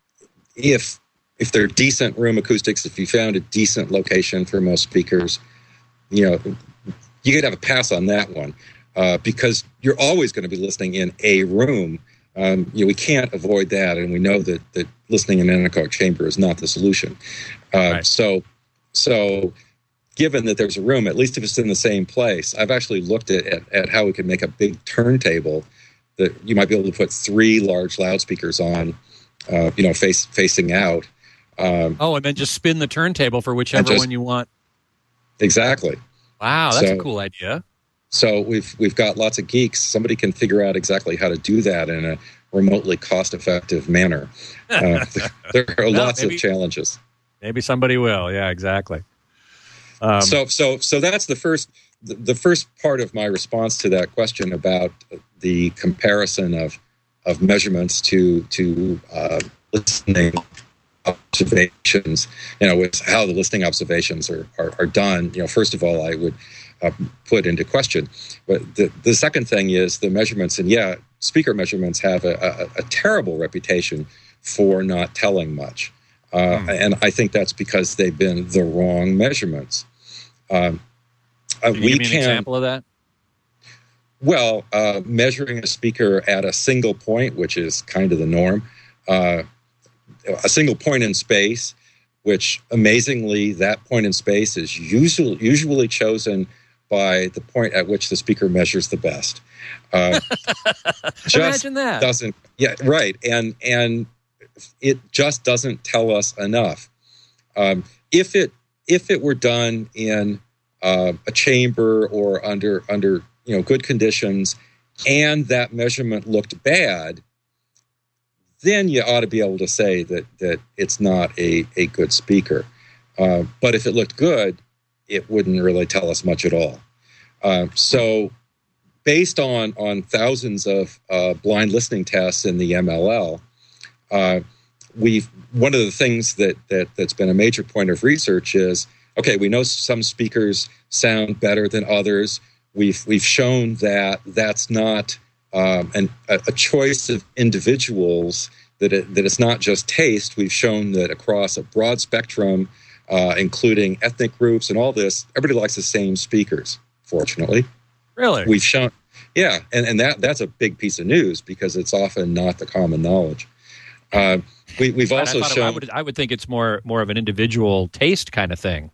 if if they're decent room acoustics, if you found a decent location for most speakers, you know, you could have a pass on that one uh, because you're always going to be listening in a room. Um, you know, we can't avoid that, and we know that, that listening in an anechoic chamber is not the solution. Uh, right. So, so given that there's a room, at least if it's in the same place, I've actually looked at, at, at how we could make a big turntable that you might be able to put three large loudspeakers on, uh, you know, face facing out. Um, oh, and then just spin the turntable for whichever just, one you want. Exactly. Wow, that's so, a cool idea. So we've we've got lots of geeks. Somebody can figure out exactly how to do that in a remotely cost-effective manner. Uh, there are no, lots maybe, of challenges. Maybe somebody will. Yeah, exactly. Um, so so so that's the first the, the first part of my response to that question about the comparison of of measurements to to uh, listening observations, you know, with how the listening observations are, are, are done. You know, first of all, I would uh, put into question. But the, the second thing is the measurements, and yeah, speaker measurements have a, a, a terrible reputation for not telling much. Uh, mm. And I think that's because they've been the wrong measurements. Um, Can you we give me an can, example of that? Well, uh, measuring a speaker at a single point, which is kind of the norm, uh, a single point in space, which amazingly, that point in space is usually usually chosen by the point at which the speaker measures the best. Uh, just Imagine that. Doesn't, yeah, right. And and it just doesn't tell us enough. Um, if it if it were done in uh, a chamber or under under you know good conditions, and that measurement looked bad, then you ought to be able to say that that it's not a, a good speaker. Uh, but if it looked good, it wouldn't really tell us much at all. Uh, so based on, on thousands of uh, blind listening tests in the M L L, uh, we've one of the things that, that, that's been a major point of research is, okay, we know some speakers sound better than others. We've, we've shown that that's not Um, and a, a choice of individuals, that it, that it's not just taste. We've shown that across a broad spectrum, uh, including ethnic groups and all this, everybody likes the same speakers, fortunately. Really? We've shown, yeah, and, and that that's a big piece of news because it's often not the common knowledge. Uh, we, we've But also I shown... I would, I would think it's more more of an individual taste kind of thing.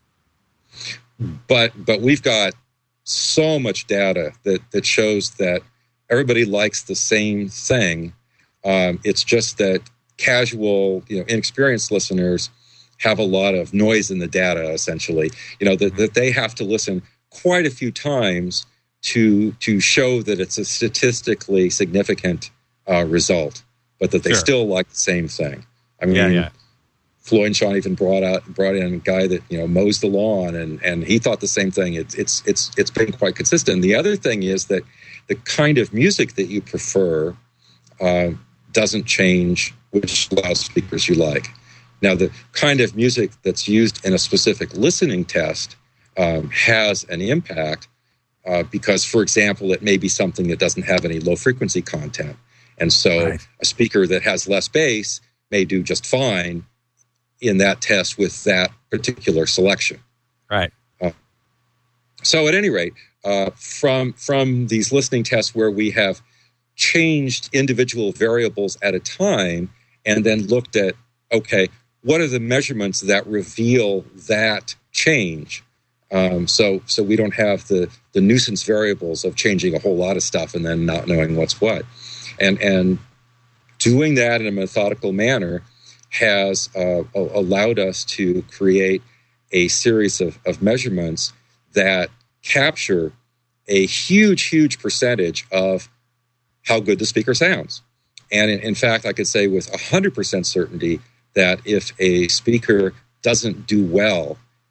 But but we've got so much data that, that shows that everybody likes the same thing. Um, it's just that casual, you know, inexperienced listeners have a lot of noise in the data, essentially. You know, that, that they have to listen quite a few times to to show that it's a statistically significant uh, result, but that they Sure. still like the same thing. I mean, Yeah, yeah. Floyd and Sean even brought out brought in a guy that you know mows the lawn, and and he thought the same thing. It's it's it's it's been quite consistent. The other thing is that the kind of music that you prefer uh, doesn't change which loudspeakers you like. Now, the kind of music that's used in a specific listening test um, has an impact uh, because, for example, it may be something that doesn't have any low frequency content, and so Right. a speaker that has less bass may do just fine in that test with that particular selection. Right. Uh, so at any rate, uh, from from these listening tests where we have changed individual variables at a time and then looked at, okay, what are the measurements that reveal that change? Um, so so we don't have the, the nuisance variables of changing a whole lot of stuff and then not knowing what's what. And, and doing that in a methodical manner has uh, allowed us to create a series of, of measurements that capture a huge, huge percentage of how good the speaker sounds. And in, in fact, I could say with one hundred percent certainty that if a speaker doesn't do well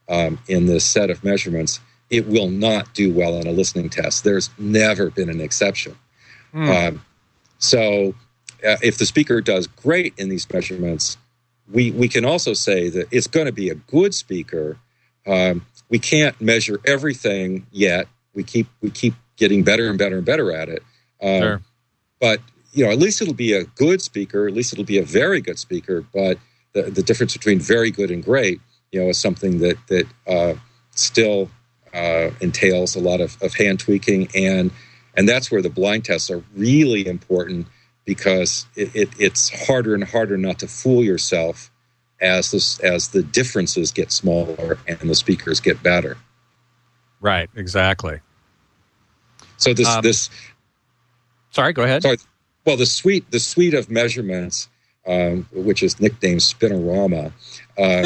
um, in this set of measurements, it will not do well on a listening test. There's never been an exception. Mm. Um, so uh, if the speaker does great in these measurements, we, we can also say that it's going to be a good speaker. Um, we can't measure everything yet. We keep we keep getting better and better and better at it. Um, sure. But you know, at least it'll be a good speaker. At least it'll be a very good speaker. But the, the difference between very good and great, you know, is something that that uh, still uh, entails a lot of, of hand tweaking, and and that's where the blind tests are really important, because it, it, it's harder and harder not to fool yourself as this as the differences get smaller and the speakers get better. Right. Exactly. So this um, this. Sorry. Go ahead. Sorry. Well, the suite the suite of measurements, um, which is nicknamed Spinorama, uh,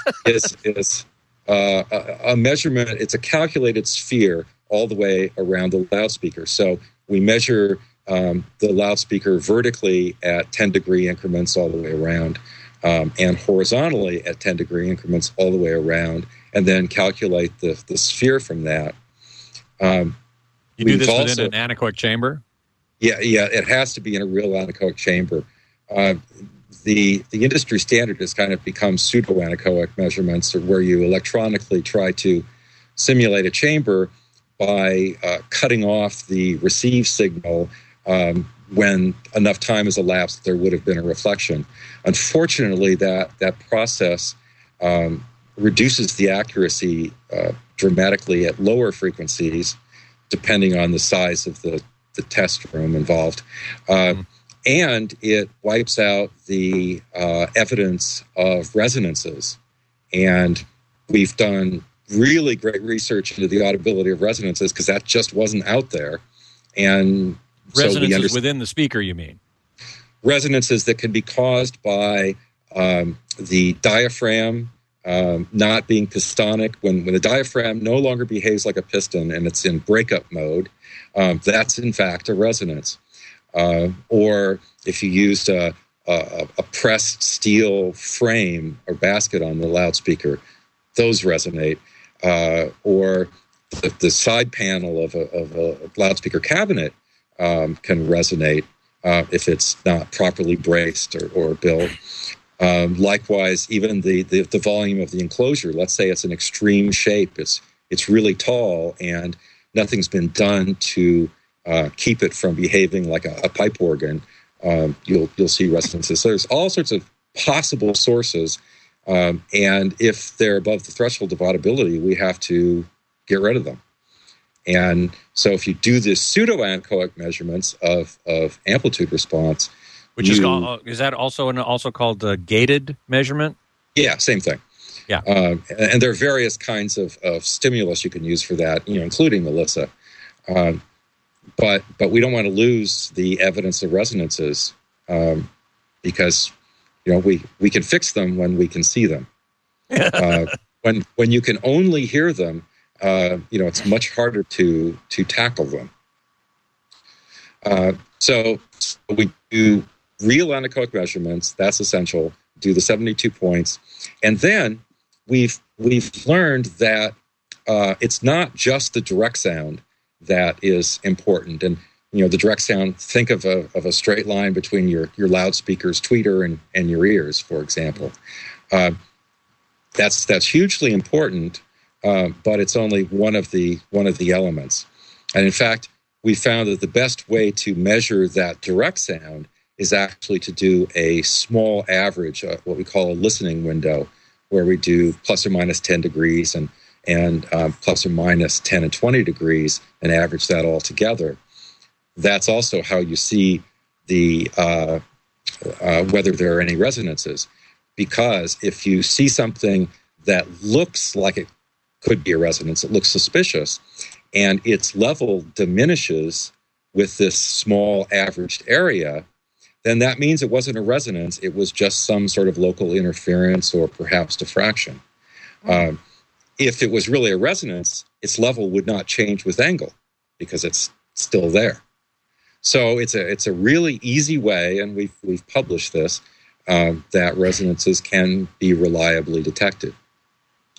is is uh, a, a measurement. It's a calculated sphere all the way around the loudspeaker. So we measure um, the loudspeaker vertically at ten degree increments all the way around, um, and horizontally at ten degree increments all the way around, and then calculate the the sphere from that. Um, you do this also, within an anechoic chamber? Yeah, yeah, it has to be in a real anechoic chamber. Uh, the the industry standard has kind of become pseudo-anechoic measurements, where you electronically try to simulate a chamber by uh, cutting off the receive signal um, when enough time has elapsed that there would have been a reflection. Unfortunately, that, that process um, reduces the accuracy uh, dramatically at lower frequencies, depending on the size of the the test room involved. Uh, mm. And it wipes out the uh, evidence of resonances. And we've done really great research into the audibility of resonances, because that just wasn't out there. And resonances so we understand, within the speaker, you mean? Resonances that can be caused by um, the diaphragm um, not being pistonic. When, when the diaphragm no longer behaves like a piston and it's in breakup mode, Um, that's, in fact, a resonance. Uh, or if you used a, a, a pressed steel frame or basket on the loudspeaker, those resonate. Uh, or the, the side panel of a, of a loudspeaker cabinet um, can resonate uh, if it's not properly braced or, or built. Um, likewise, even the, the, the volume of the enclosure, let's say it's an extreme shape, it's, it's really tall, and nothing's been done to uh, keep it from behaving like a, a pipe organ, um, you'll you'll see resonances. So there's all sorts of possible sources, um, and if they're above the threshold of audibility, we have to get rid of them. And so if you do this pseudo-anechoic measurements of, of amplitude response, which you, is called, is that also an, also called a gated measurement? Yeah, same thing. Yeah, um, and, and there are various kinds of, of stimulus you can use for that, you know, including Melissa. Um, but but we don't want to lose the evidence of resonances um, because you know we, we can fix them when we can see them. uh, when when you can only hear them, uh, you know, it's much harder to to tackle them. Uh, so, so we do real anechoic measurements. That's essential. Do the seventy-two points, and then We've we've learned that uh, it's not just the direct sound that is important, and you know the direct sound. Think of a of a straight line between your your loudspeaker's tweeter and, and your ears, for example. Uh, that's that's hugely important, uh, but it's only one of the one of the elements. And in fact, we found that the best way to measure that direct sound is actually to do a small average, uh, what we call a listening window, where we do plus or minus ten degrees and and um, plus or minus ten and twenty degrees and average that all together. That's also how you see the uh, uh, whether there are any resonances. Because if you see something that looks like it could be a resonance, it looks suspicious, and its level diminishes with this small averaged area, then that means it wasn't a resonance. It was just some sort of local interference or perhaps diffraction. Mm-hmm. Um, if it was really a resonance, its level would not change with angle because it's still there. So it's a it's a really easy way, and we've we've published this, uh, that resonances can be reliably detected.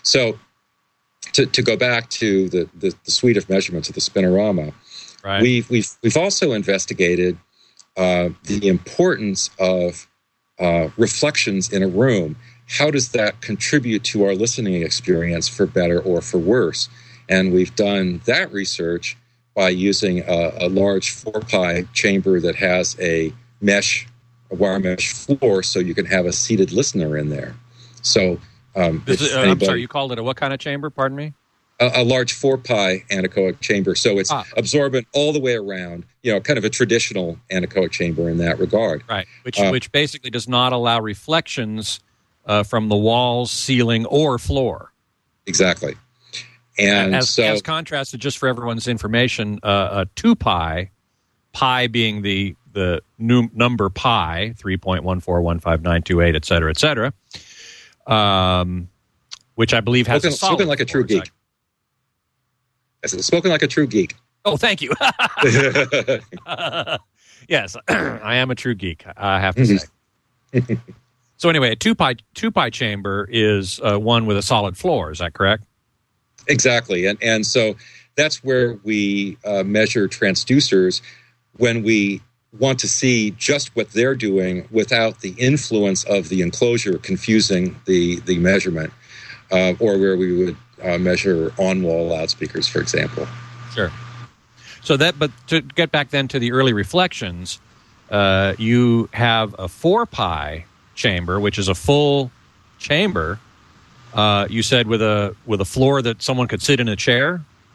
So to, to go back to the, the, the suite of measurements of the spinorama, right. we've, we've, we've also investigated uh, the importance of uh, reflections in a room. How does that contribute to our listening experience for better or for worse? And we've done that research by using a, a large four-pi chamber that has a mesh, a wire mesh floor, so you can have a seated listener in there. So, um, is it, uh, anybody, I'm sorry, you called it a what kind of chamber? Pardon me. A, a large four-pi anechoic chamber, so it's ah. absorbent all the way around. You know, kind of a traditional anechoic chamber in that regard. Right, which uh, which basically does not allow reflections uh, from the walls, ceiling, or floor. Exactly. And as, so, as contrasted, just for everyone's information, uh, a two pi, pi being the the num- number pi, three point one four one five nine two eight, et cetera, et cetera, um, which I believe has spoken, a solid spoken like a true geek. I said, spoken like a true geek. Oh, thank you. Yes, I am a true geek, I have to say. So anyway, a two pi two pi chamber is uh, one with a solid floor. Is that correct? Exactly, and and so that's where we uh, measure transducers when we want to see just what they're doing without the influence of the enclosure confusing the the measurement, uh, or where we would uh, measure on-wall loudspeakers, for example. Sure. So that, but to get back then to the early reflections, uh, you have a four pi chamber, which is a full chamber. Uh, you said with a with a floor that someone could sit in a chair?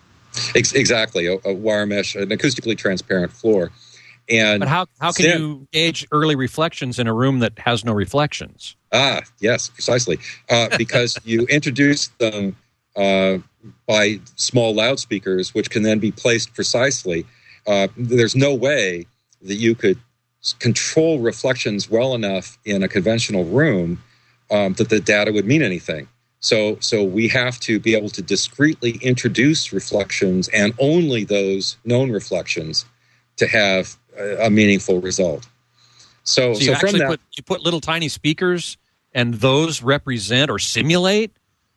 Ex- exactly, a, a wire mesh, an acoustically transparent floor. And but how, how can then, you gauge early reflections in a room that has no reflections? Ah, yes, precisely. Uh, because you introduce them uh, by small loudspeakers, which can then be placed precisely. Uh, there's no way that you could control reflections well enough in a conventional room um, that the data would mean anything. So, so we have to be able to discretely introduce reflections and only those known reflections to have a, a meaningful result. So, so, you so actually from that, put, you put little tiny speakers, and those represent or simulate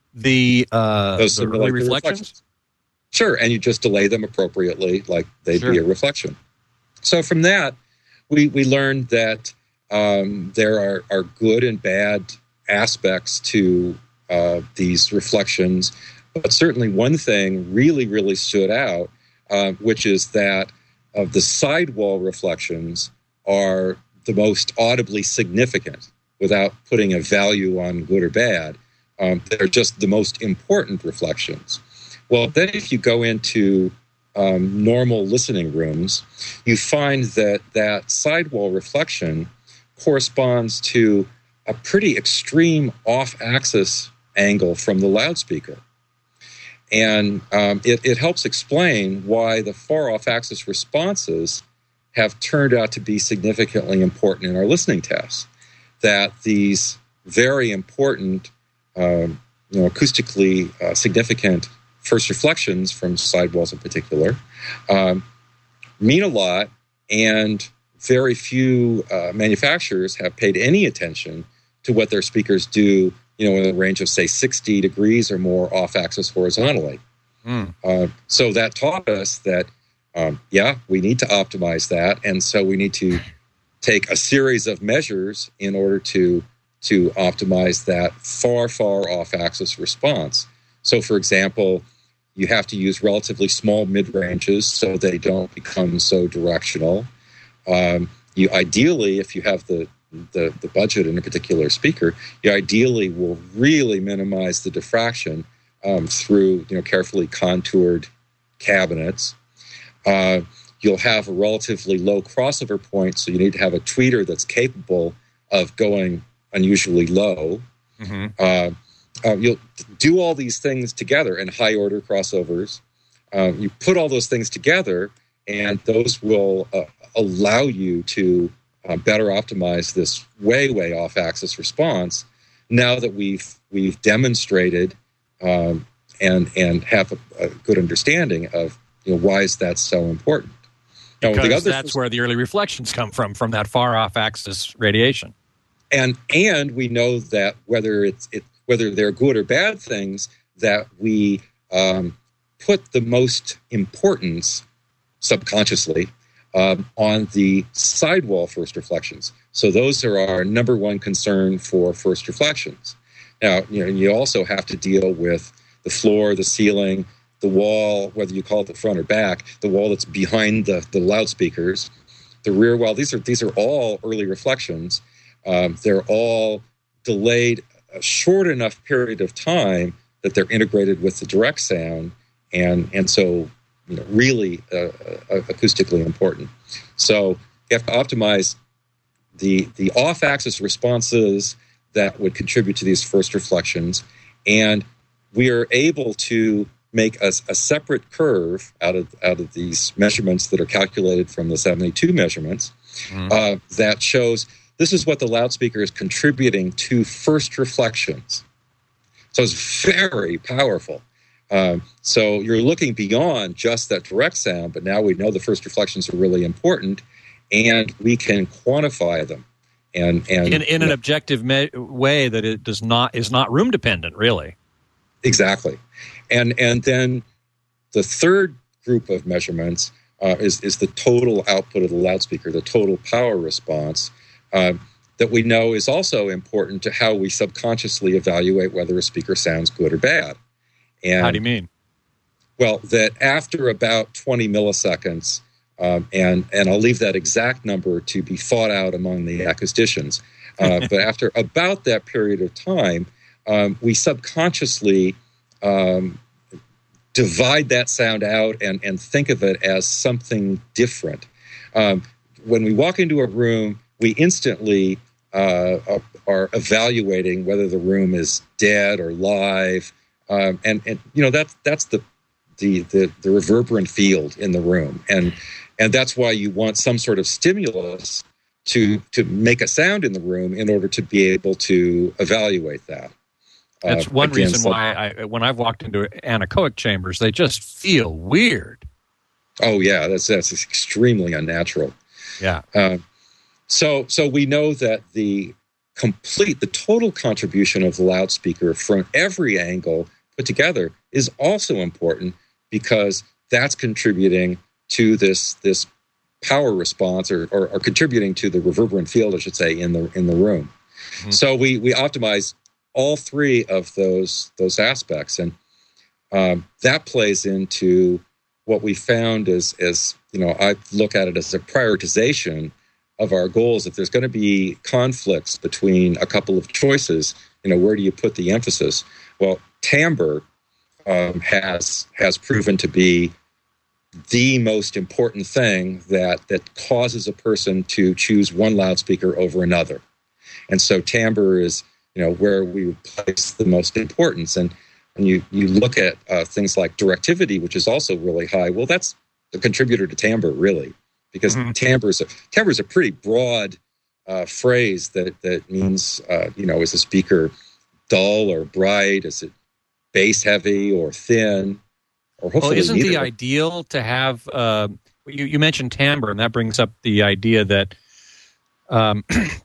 the uh, those the simulate early the reflections? reflections. Sure, and you just delay them appropriately, like they'd Sure. be a reflection. So from that, we we learned that um, there are, are good and bad aspects to Uh, these reflections, but certainly one thing really, really stood out, uh, which is that of the sidewall reflections are the most audibly significant, without putting a value on good or bad. Um, they're just the most important reflections. Well, then if you go into um, normal listening rooms, you find that that sidewall reflection corresponds to a pretty extreme off-axis angle from the loudspeaker. And um, it, it helps explain why the far off-axis responses have turned out to be significantly important in our listening tests. That these very important, um, you know, acoustically uh, significant first reflections from sidewalls in particular um, mean a lot, and very few uh, manufacturers have paid any attention to what their speakers do, you know, in a range of, say, sixty degrees or more off-axis horizontally. Mm. Uh, so that taught us that, um, yeah, we need to optimize that, and so we need to take a series of measures in order to to optimize that far, far off-axis response. So, for example, you have to use relatively small mid-ranges so they don't become so directional. Um, you ideally, if you have the The, the budget in a particular speaker, you ideally will really minimize the diffraction um, through, you know, carefully contoured cabinets. Uh, you'll have a relatively low crossover point, so you need to have a tweeter that's capable of going unusually low. Mm-hmm. Uh, uh, you'll do all these things together in high-order crossovers. Um, you put all those things together, and those will uh, allow you to Uh, better optimize this way, way off-axis response. Now that we've we've demonstrated um, and and have a, a good understanding of, you know, why is that so important? Now, because the other that's where the early reflections come from, from that far off-axis radiation. And and we know that whether it's it, whether they're good or bad things, that we um, put the most importance subconsciously um, on the sidewall first reflections. So those are our number one concern for first reflections. Now, you know, you also have to deal with the floor, the ceiling, the wall, whether you call it the front or back, the wall that's behind the, the loudspeakers, the rear wall. These are these are all early reflections. Um, they're all delayed a short enough period of time that they're integrated with the direct sound, and and so you know really uh, uh, acoustically important. So you have to optimize the the off-axis responses that would contribute to these first reflections, and we are able to make a, a separate curve out of out of these measurements that are calculated from the seventy-two measurements mm-hmm. uh, that shows this is what the loudspeaker is contributing to first reflections. So it's very powerful. Um, so you're looking beyond just that direct sound, but now we know the first reflections are really important, and we can quantify them. And, and in, in an objective me- way that it does not is not room dependent, really. Exactly. And and then the third group of measurements uh, is, is the total output of the loudspeaker, the total power response, uh, that we know is also important to how we subconsciously evaluate whether a speaker sounds good or bad. And, how do you mean? Well, that after about twenty milliseconds, um, and, and I'll leave that exact number to be fought out among the acousticians, uh, but after about that period of time, um, we subconsciously um, divide that sound out and, and think of it as something different. Um, when we walk into a room, we instantly uh, are evaluating whether the room is dead or live, um, and and you know that that's the, the the the reverberant field in the room, and and that's why you want some sort of stimulus to to make a sound in the room in order to be able to evaluate that. That's uh, one again, reason so, why I, when I've walked into anechoic chambers, they just feel weird. Oh yeah, that's that's extremely unnatural. Yeah. Uh, so so we know that the complete, the total contribution of the loudspeaker from every angle put together is also important, because that's contributing to this this power response, or, or, or contributing to the reverberant field, I should say, in the in the room. Mm-hmm. So we we optimize all three of those those aspects, and um, that plays into what we found is, is, you know, I look at it as a prioritization of our goals. If there's going to be conflicts between a couple of choices, you know, where do you put the emphasis? Well, timbre um, has has proven to be the most important thing that that causes a person to choose one loudspeaker over another. And so timbre is, you know, where we place the most importance. And when you, you look at uh, things like directivity, which is also really high, well, that's a contributor to timbre, really, because mm-hmm. timbre is a, timbre is a pretty broad uh, phrase that, that means, uh, you know, is a speaker dull or bright? Is it bass heavy or thin? Or hopefully well, isn't neither. the ideal to have, uh, you, you mentioned timbre, and that brings up the idea that um,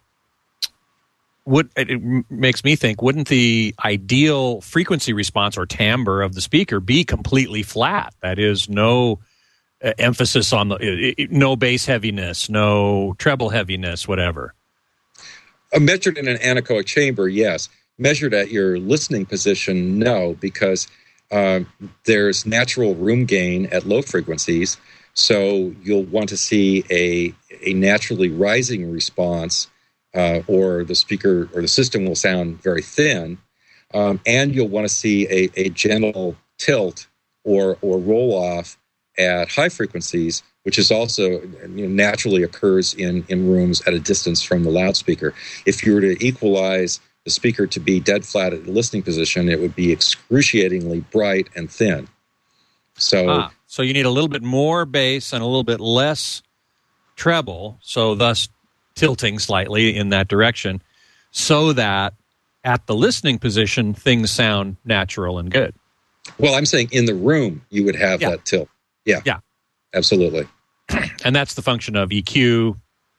Would it makes me think, wouldn't the ideal frequency response or timbre of the speaker be completely flat? That is, no uh, emphasis on the, it, it, no bass heaviness, no treble heaviness, whatever. Uh, measured in an anechoic chamber, yes. Measured at your listening position, no, because um, there's natural room gain at low frequencies, so you'll want to see a a naturally rising response. Uh, or the speaker or the system will sound very thin, um, and you'll want to see a, a gentle tilt or or roll off at high frequencies, which is also, you know, naturally occurs in, in rooms at a distance from the loudspeaker. If you were to equalize the speaker to be dead flat at the listening position, it would be excruciatingly bright and thin. So, ah, so you need a little bit more bass and a little bit less treble, so thus tilting slightly in that direction, so that at the listening position, things sound natural and good. Well, I'm saying in the room, you would have yeah. that tilt. Yeah. Yeah. Absolutely. And that's the function of E Q.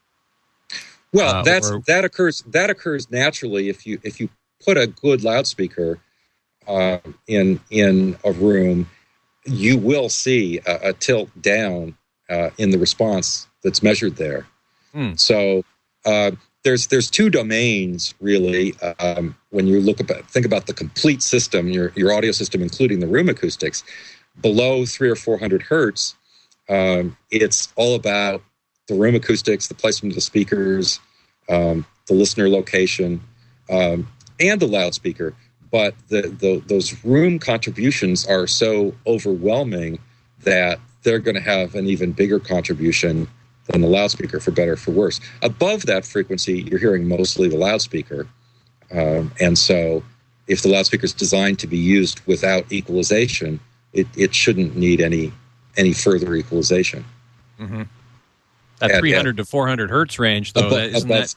Well, uh, that's or, that occurs that occurs naturally if you if you put a good loudspeaker uh, in in a room, you will see a, a tilt down uh, in the response that's measured there. Mm. So uh, there's there's two domains really um, when you look about think about the complete system, your your audio system, including the room acoustics. Below three or four hundred hertz, um, it's all about the room acoustics, the placement of the speakers, um, the listener location, um, and the loudspeaker. But the, the, those room contributions are so overwhelming that they're going to have an even bigger contribution than the loudspeaker, for better or for worse. Above that frequency, you're hearing mostly the loudspeaker. Um, and so if the loudspeaker is designed to be used without equalization, it, it shouldn't need any any further equalization. Mm-hmm. That at, three hundred at, to four hundred hertz range, though, above, isn't above, that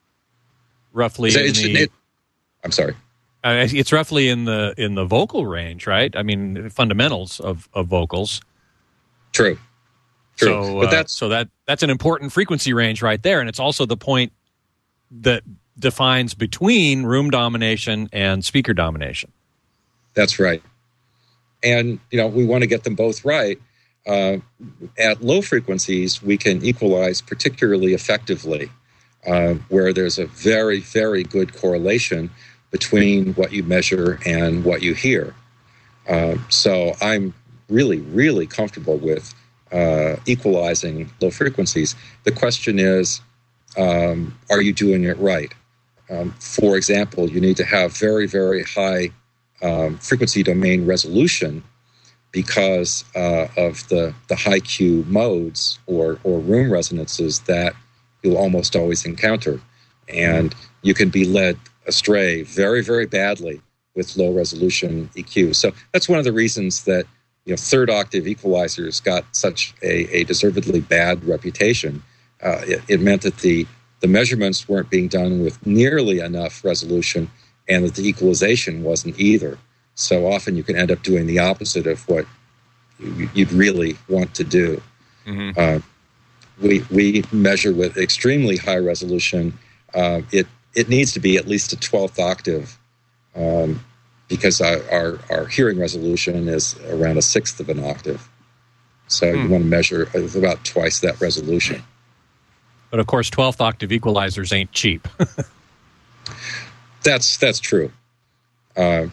roughly it, in it, the... It, I'm sorry. Uh, it's roughly in the in the vocal range, right? I mean, fundamentals of, of vocals. True. True. So, but uh, that's, so that that's an important frequency range right there, and it's also the point that defines between room domination and speaker domination. That's right. And, you know, we want to get them both right. Uh, at low frequencies, we can equalize particularly effectively, uh, where there's a very, very good correlation between what you measure and what you hear. Uh, so I'm really, really comfortable with uh, equalizing low frequencies. The question is, um, are you doing it right? Um, for example, you need to have very, very high um, frequency domain resolution because uh, of the, the high Q modes or, or room resonances that you'll almost always encounter. And you can be led astray very, very badly with low resolution E Q. So that's one of the reasons that, you know, third octave equalizers got such a, a deservedly bad reputation. Uh, it, it meant that the, the measurements weren't being done with nearly enough resolution and that the equalization wasn't either. So often you can end up doing the opposite of what you'd really want to do. Mm-hmm. Uh, we we measure with extremely high resolution. Uh, it it needs to be at least a twelfth octave um, because our, our, our hearing resolution is around a sixth of an octave. So hmm. you want to measure with about twice that resolution. But of course, twelfth octave equalizers ain't cheap. that's that's true. Uh,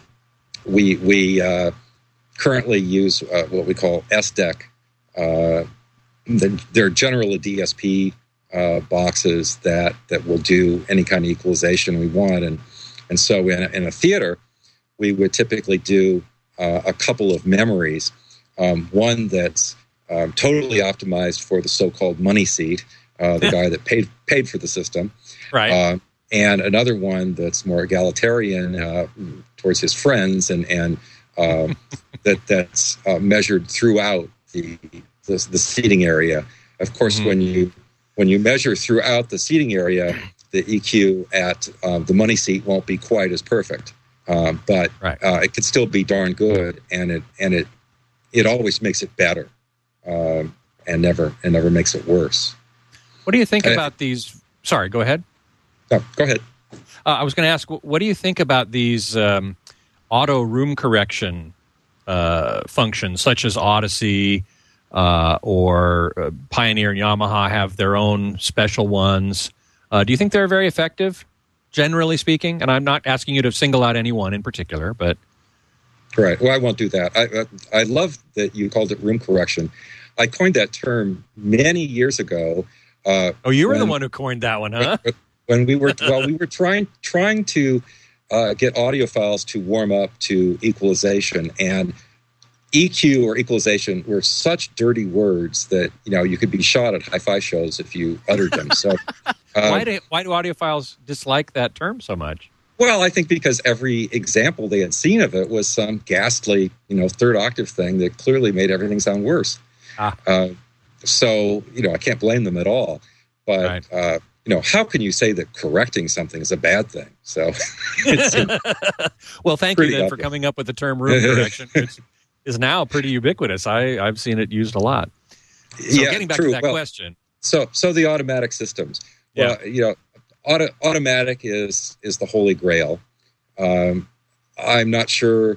we we uh, currently use uh, what we call S D E C. Uh, they're generally D S P uh, boxes that, that will do any kind of equalization we want. And and so in a, in a theater, we would typically do uh, a couple of memories. Um, one that's um, totally optimized for the so-called money seat, uh, the guy that paid paid for the system. Right. Uh, and another one that's more egalitarian uh, towards his friends and, and um, that that's uh, measured throughout the, the the seating area. Of course, mm-hmm. when you when you measure throughout the seating area, the E Q at uh, the money seat won't be quite as perfect, uh, but right. uh, it could still be darn good, and it and it it always makes it better, uh, and never and never makes it worse. What do you think and about it, these? Sorry, go ahead. No, go ahead. Uh, I was going to ask, what do you think about these um, auto room correction uh, functions, such as Odyssey uh, or uh, Pioneer and Yamaha have their own special ones? Uh, do you think they're very effective, generally speaking? And I'm not asking you to single out any one in particular, but... Right. Well, I won't do that. I, I love that you called it room correction. I coined that term many years ago. Uh, oh, you were when, the one who coined that one, huh? When we were well, we were trying trying to uh, get audiophiles to warm up to equalization, and E Q or equalization were such dirty words that, you know, you could be shot at hi-fi shows if you uttered them. So, uh, why do why do audiophiles dislike that term so much? Well, I think because every example they had seen of it was some ghastly, you know, third octave thing that clearly made everything sound worse. Ah. Uh, so, you know, I can't blame them at all. But, right. uh, you know, how can you say that correcting something is a bad thing? So, well, thank you then obvious. for coming up with the term room correction, which is now pretty ubiquitous. I, I've seen it used a lot. So yeah, getting back true. to that well, question. So, so the automatic systems. Well, yeah. you know, auto, automatic is is the holy grail. Um, I'm not sure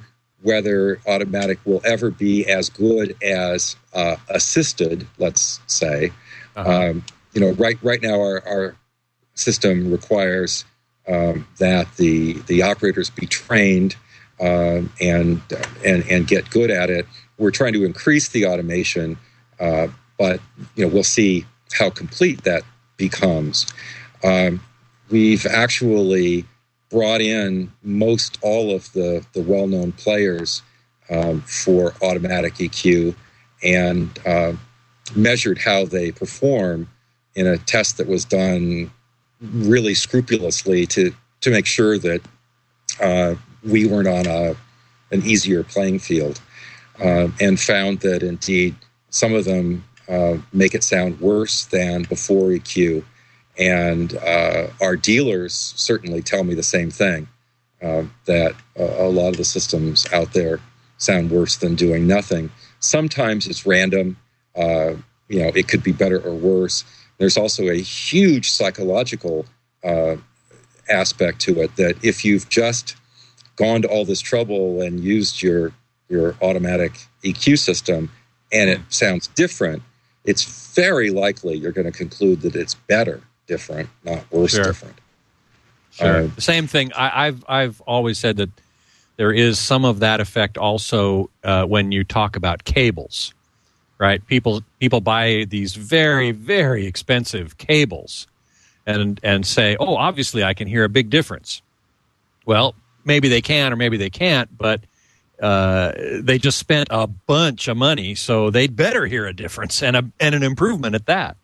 whether automatic will ever be as good as uh, assisted, let's say. Uh-huh. Um, you know, right right now our, our system requires um, that the the operators be trained um, and and and get good at it. We're trying to increase the automation, uh, but you know, we'll see how complete that becomes. Um, we've actually brought in most all of the, the well-known players um, for automatic E Q and uh, measured how they perform in a test that was done really scrupulously to, to make sure that uh, we weren't on a, an easier playing field, uh, and found that indeed some of them uh, make it sound worse than before E Q. And uh, our dealers certainly tell me the same thing, uh, that uh, a lot of the systems out there sound worse than doing nothing. Sometimes it's random. Uh, you know, it could be better or worse. There's also a huge psychological uh, aspect to it, that if you've just gone to all this trouble and used your your automatic E Q system and it sounds different, it's very likely you're going to conclude that it's better different, not worse sure. different. Sure. Uh, the same thing. I, I've I've always said that there is some of that effect also uh, when you talk about cables, right? People people buy these very very expensive cables, and and say, oh, obviously I can hear a big difference. Well, maybe they can or maybe they can't, but uh, they just spent a bunch of money, so they'd better hear a difference and a and an improvement at that.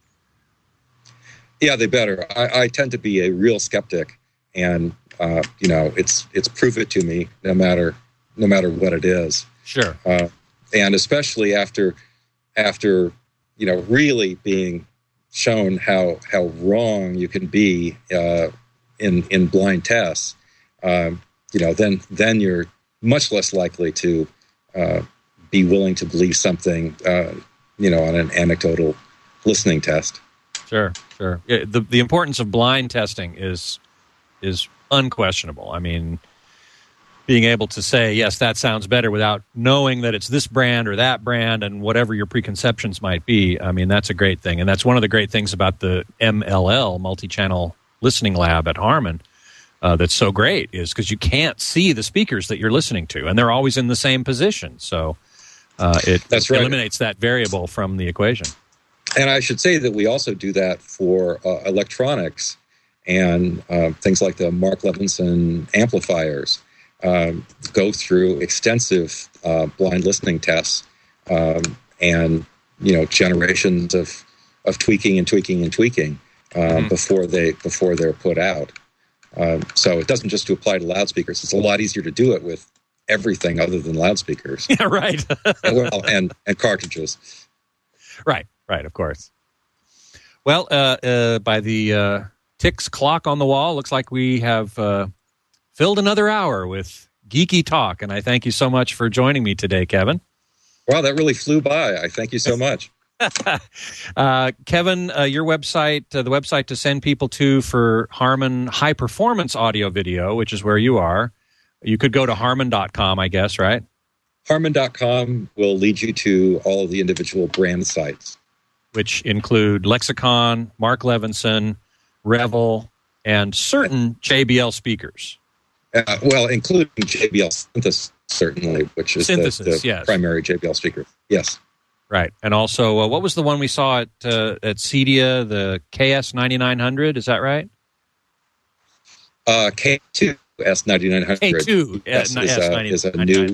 Yeah, they better. I, I tend to be a real skeptic, and uh, you know, it's it's prove it to me, no matter no matter what it is. Sure. Uh, and especially after after you know really being shown how how wrong you can be uh, in in blind tests, um, you know, then then you're much less likely to uh, be willing to believe something, uh, you know, on an anecdotal listening test. Sure, sure. Yeah, the the importance of blind testing is is unquestionable. I mean, being able to say, yes, that sounds better without knowing that it's this brand or that brand and whatever your preconceptions might be, I mean, that's a great thing. And that's one of the great things about the M L L, Multi-Channel Listening Lab at Harman, uh, that's so great, is because you can't see the speakers that you're listening to, and they're always in the same position. So uh, it that's right. eliminates that variable from the equation. And I should say that we also do that for uh, electronics and uh, things like the Mark Levinson amplifiers. Um, go through extensive uh, blind listening tests um, and you know generations of of tweaking and tweaking and tweaking uh, mm-hmm. before they before they're put out. Um, so it doesn't just apply to loudspeakers. It's a lot easier to do it with everything other than loudspeakers. Yeah, right. and, well, and and cartridges. Right. Right, of course. Well, uh, uh, by the uh, ticks clock on the wall, looks like we have uh, filled another hour with geeky talk, and I thank you so much for joining me today, Kevin. Wow, that really flew by. I thank you so much. uh, Kevin, uh, your website, uh, the website to send people to for Harman High Performance Audio Video, which is where you are, you could go to harman dot com, I guess, right? harman dot com will lead you to all of the individual brand sites, which include Lexicon, Mark Levinson, Revel, and certain J B L speakers. Uh, well, including J B L Synthesis, certainly, which is Synthesis, the, the yes. primary J B L speaker. Yes. Right. And also, uh, what was the one we saw at uh, at Cedia, the K S ninety-nine hundred? Is that right? Uh, K two S ninety-nine hundred. K two yes, is, a, is a new...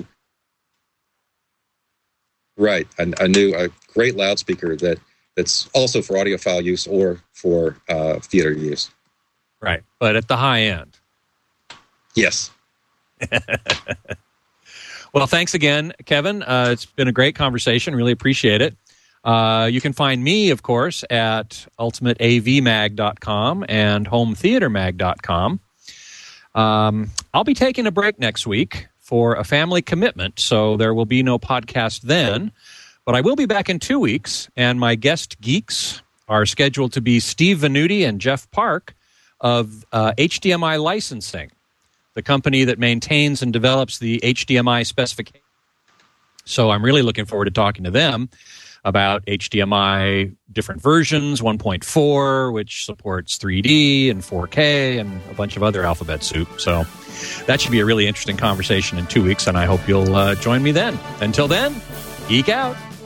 Right, a, a new, a great loudspeaker that that's also for audiophile use or for uh, theater use. Right, but at the high end. Yes. Well, thanks again, Kevin. Uh, it's been a great conversation. Really appreciate it. Uh, you can find me, of course, at ultimate A V mag dot com and home theater mag dot com. Um, I'll be taking a break next week for a family commitment, so there will be no podcast then. But I will be back in two weeks, and my guest geeks are scheduled to be Steve Venuti and Jeff Park of uh, H D M I Licensing. the company that maintains and develops the H D M I specification. So I'm really looking forward to talking to them about H D M I different versions, one point four, which supports three D and four K and a bunch of other alphabet soup. So that should be a really interesting conversation in two weeks, and I hope you'll uh, join me then. Until then, geek out.